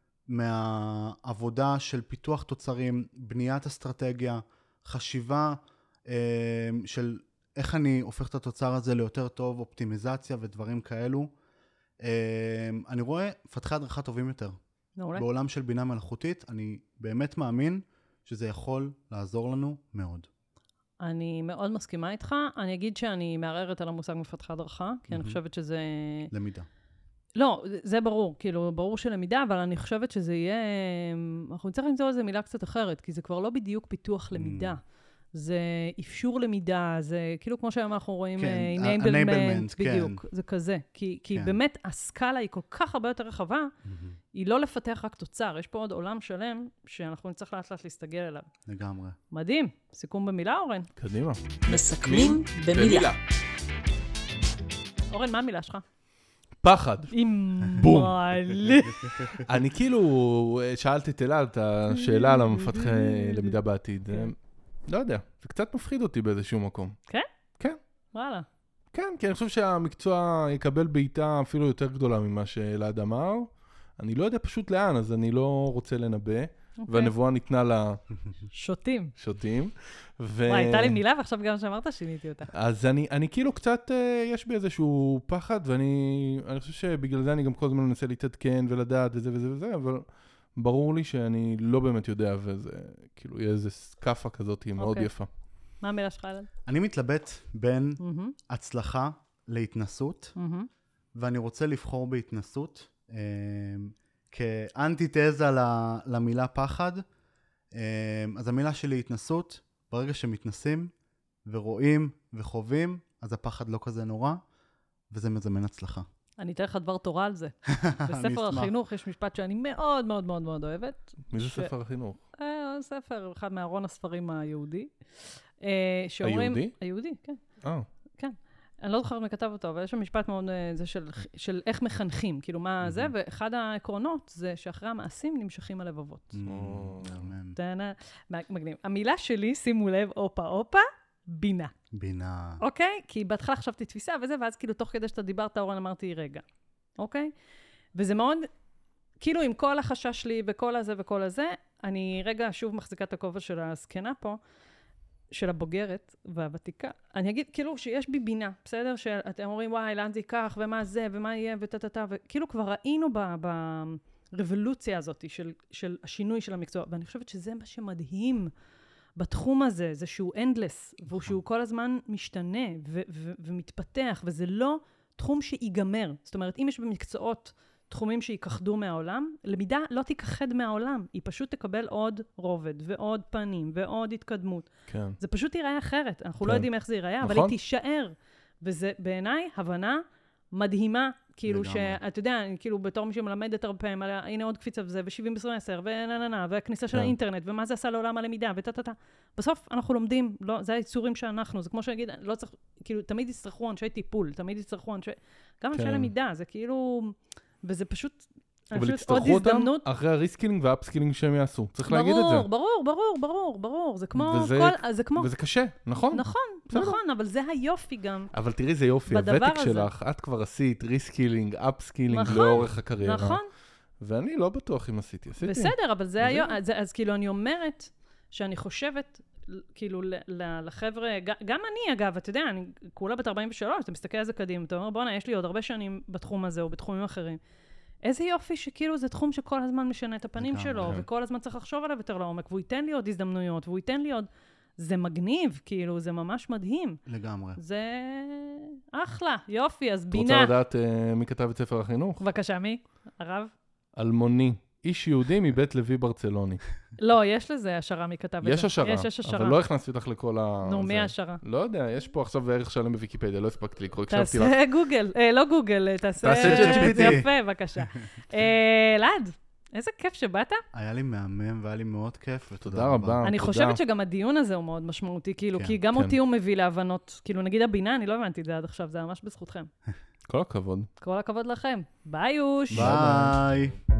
S2: מהעבודה של פיתוח תוצרים, בניית אסטרטגיה, חשיבה אה, של איך אני הופך את התוצר הזה ליותר טוב, אופטימיזציה ודברים כאלו. אה, אני רואה מפתחי הדרכה טובים יותר.
S1: מעולה.
S2: בעולם של בינה מלאכותית, אני באמת מאמין שזה יכול לעזור לנו מאוד.
S1: אני מאוד מסכימה איתך. אני אגיד שאני מערערת על המושג מפתחי הדרכה, כי אני חושבת שזה...
S2: למידה.
S1: לא, זה ברור, כאילו, ברור שלמידה, אבל אני חושבת שזה יהיה... אנחנו נצטרך למצוא איזו מילה קצת אחרת, כי זה כבר לא בדיוק פיתוח למידה. זה אפשור למידה, זה כאילו כמו שהיום אנחנו רואים enablement, בדיוק, זה כזה. כי באמת הסקאלה היא כל כך הרבה יותר רחבה, היא לא לפתח רק תוצר, יש פה עוד עולם שלם שאנחנו נצטרך לאט לאט להסתגל אליו.
S2: לגמרי.
S1: מדהים. סיכום במילה, אורן?
S3: קדימה.
S4: מסכמים במילה.
S1: אורן, מה המילה שלך?
S3: פחד.
S1: בום.
S3: אני כאילו שאלתי את אלעד את השאלה על המפתחי למידה בעתיד. לא יודע, זה קצת מפחיד אותי באיזשהו מקום.
S1: כן?
S3: כן.
S1: וואלה.
S3: כן, כי אני חושב שהמקצוע יקבל בעיטה אפילו יותר גדולה ממה שאלעד אמר. אני לא יודע פשוט לאן, אז אני לא רוצה לנבא. והנבואה ניתנה
S1: שוטים.
S3: לשוטים.
S1: וואי, הייתה לי מילה, ועכשיו גם שאמרת, שיניתי אותה.
S3: אז אני, אני כאילו קצת, יש בי איזשהו פחד, ואני אני חושב שבגלל זה אני גם כל הזמן מנסה להתעדכן ולדעת וזה וזה וזה, אבל ברור לי שאני לא באמת יודע, וזה כאילו יהיה איזו סקאפה כזאת מאוד יפה.
S1: מה המילה שלך, אלן?
S2: אני מתלבט בין הצלחה להתנסות, ואני רוצה לבחור בהתנסות, כאנטיתזה למילה פחד. אז המילה שלי התנסות, ברגע שמתנסים ורואים וחווים, אז הפחד לא כזה נורא, וזה מזמן הצלחה.
S1: אני אתן לך דבר תורה על זה. בספר החינוך יש משפט שאני מאוד מאוד מאוד מאוד אוהבת.
S3: מי זה ספר החינוך?
S1: ספר, אחד מארון הספרים היהודי.
S3: היהודי?
S1: היהודי, כן.
S3: אה.
S1: כן. אני לא זוכרת מי כתב אותו, אבל יש שם משפט מאוד זה של איך מחנכים, כאילו מה זה, ואחד העקרונות זה שאחרי המעשים נמשכים הלבבות. מגניב. המילה שלי, שימו לב, אופה אופה, בינה.
S2: בינה.
S1: אוקיי? כי בהתחלה חשבתי תפיסה וזה, ואז כאילו תוך כדי שאתה דיברת, אורן, אמרתי רגע. אוקיי? וזה מאוד, כאילו עם כל החשש שלי וכל הזה וכל הזה, אני רגע שוב מחזיקה את הכובע של הזקנה פה, של הבוגרת והוותיקה. אני אגיד, כאילו, שיש בי בינה, בסדר? שאתם אומרים, וואי, לאן זה ייקח, ומה זה, ומה יהיה, וטטטה, וכאילו כבר ראינו ברבולוציה הזאת של, של השינוי של המקצוע, ואני חושבת שזה מה שמדהים בתחום הזה, זה שהוא endless, והוא כל הזמן משתנה ו- ו- ומתפתח, וזה לא תחום שיגמר. זאת אומרת, אם יש במקצועות תחומים שייכחדו מהעולם, למידה לא תיכחד מהעולם, היא פשוט תקבל עוד רובד, ועוד פנים, ועוד התקדמות.
S3: כן.
S1: זה פשוט ייראה אחרת, אנחנו
S3: כן.
S1: לא יודעים איך זה ייראה,
S3: נכון.
S1: אבל היא תישאר. וזה בעיניי הבנה מדהימה, כאילו שאתה יודע, כאילו בתור מי שמלמדת הרבה פעמים, הנה עוד קפיצה וזה, ו-שבעים עשרים עשר, ונננה, והכניסה של האינטרנט, ומה זה עשה לעולם הלמידה, וטטטה. בסוף אנחנו לומדים, לא, זה היצורים שאנחנו, זה כמו שנגיד, לא צריך, כאילו, תמיד יצטרכו אנשי טיפול, תמיד יצטרכו אנשי, גם אנשי למידה, זה כאילו, וזה פשוט,
S3: אבל יצטרכו אותם אחרי הריסקילינג והאפסקילינג שהם יעשו. צריך להגיד את זה.
S1: ברור, ברור, ברור, ברור, ברור. זה כמו כל, זה כמו...
S3: וזה קשה, נכון?
S1: נכון, נכון, אבל זה היופי גם.
S3: אבל תראי, זה יופי, הוותק שלך, את כבר עשית ריסקילינג, אפסקילינג לאורך הקריירה. נכון. ואני לא בטוח אם עשיתי, עשיתי.
S1: בסדר, אבל זה היום, אז כאילו אני אומרת שאני חושבת, כאילו לחבר'ה, גם אני אגב, אתה יודע, אני כולה בת ארבעים ושלוש, אתה מסתכל על זה קדימה, אתה אומר, בוא'נה, יש לי עוד הרבה שנים בתחום הזה או בתחומים אחרים. איזה יופי שכאילו זה תחום שכל הזמן משנה את הפנים שלו, וכל הזמן צריך לחשוב עליו יותר לעומק, והוא ייתן לי עוד הזדמנויות, והוא ייתן לי עוד... זה מגניב, כאילו, זה ממש מדהים.
S2: לגמרי.
S1: זה אחלה, יופי, אז בינה.
S3: את רוצה לדעת מי כתב את ספר החינוך?
S1: בבקשה, מי? הרב?
S3: אלמוני. איש יהודי מבית לוי ברצלוני.
S1: לא, יש לזה השערה מי כתב את זה.
S3: יש השערה, אבל לא הכנסתי אותך לכל ה...
S1: נו, מי השערה?
S3: לא יודע, יש פה עכשיו ערך שלם בוויקיפדיה, לא הספקתי לקרוא, הקשבתי לך.
S1: תעשה גוגל, לא גוגל, תעשה...
S2: תעשה ג'י פי טי.
S1: יפה, בבקשה. אלעד, איזה כיף שבאת.
S2: היה לי מהמם והיה לי מאוד כיף,
S3: ותודה רבה.
S1: אני חושבת שגם הדיון הזה הוא מאוד משמעותי, כאילו, כי גם אותי הוא מביא להבנות, כאילו, נגיד הבינה, אני לא הבנתי את זה עד עכשיו, זה ממש בזכותכם.
S3: כל הכבוד.
S1: כל הכבוד לכם. ביי, יוש.
S2: ביי.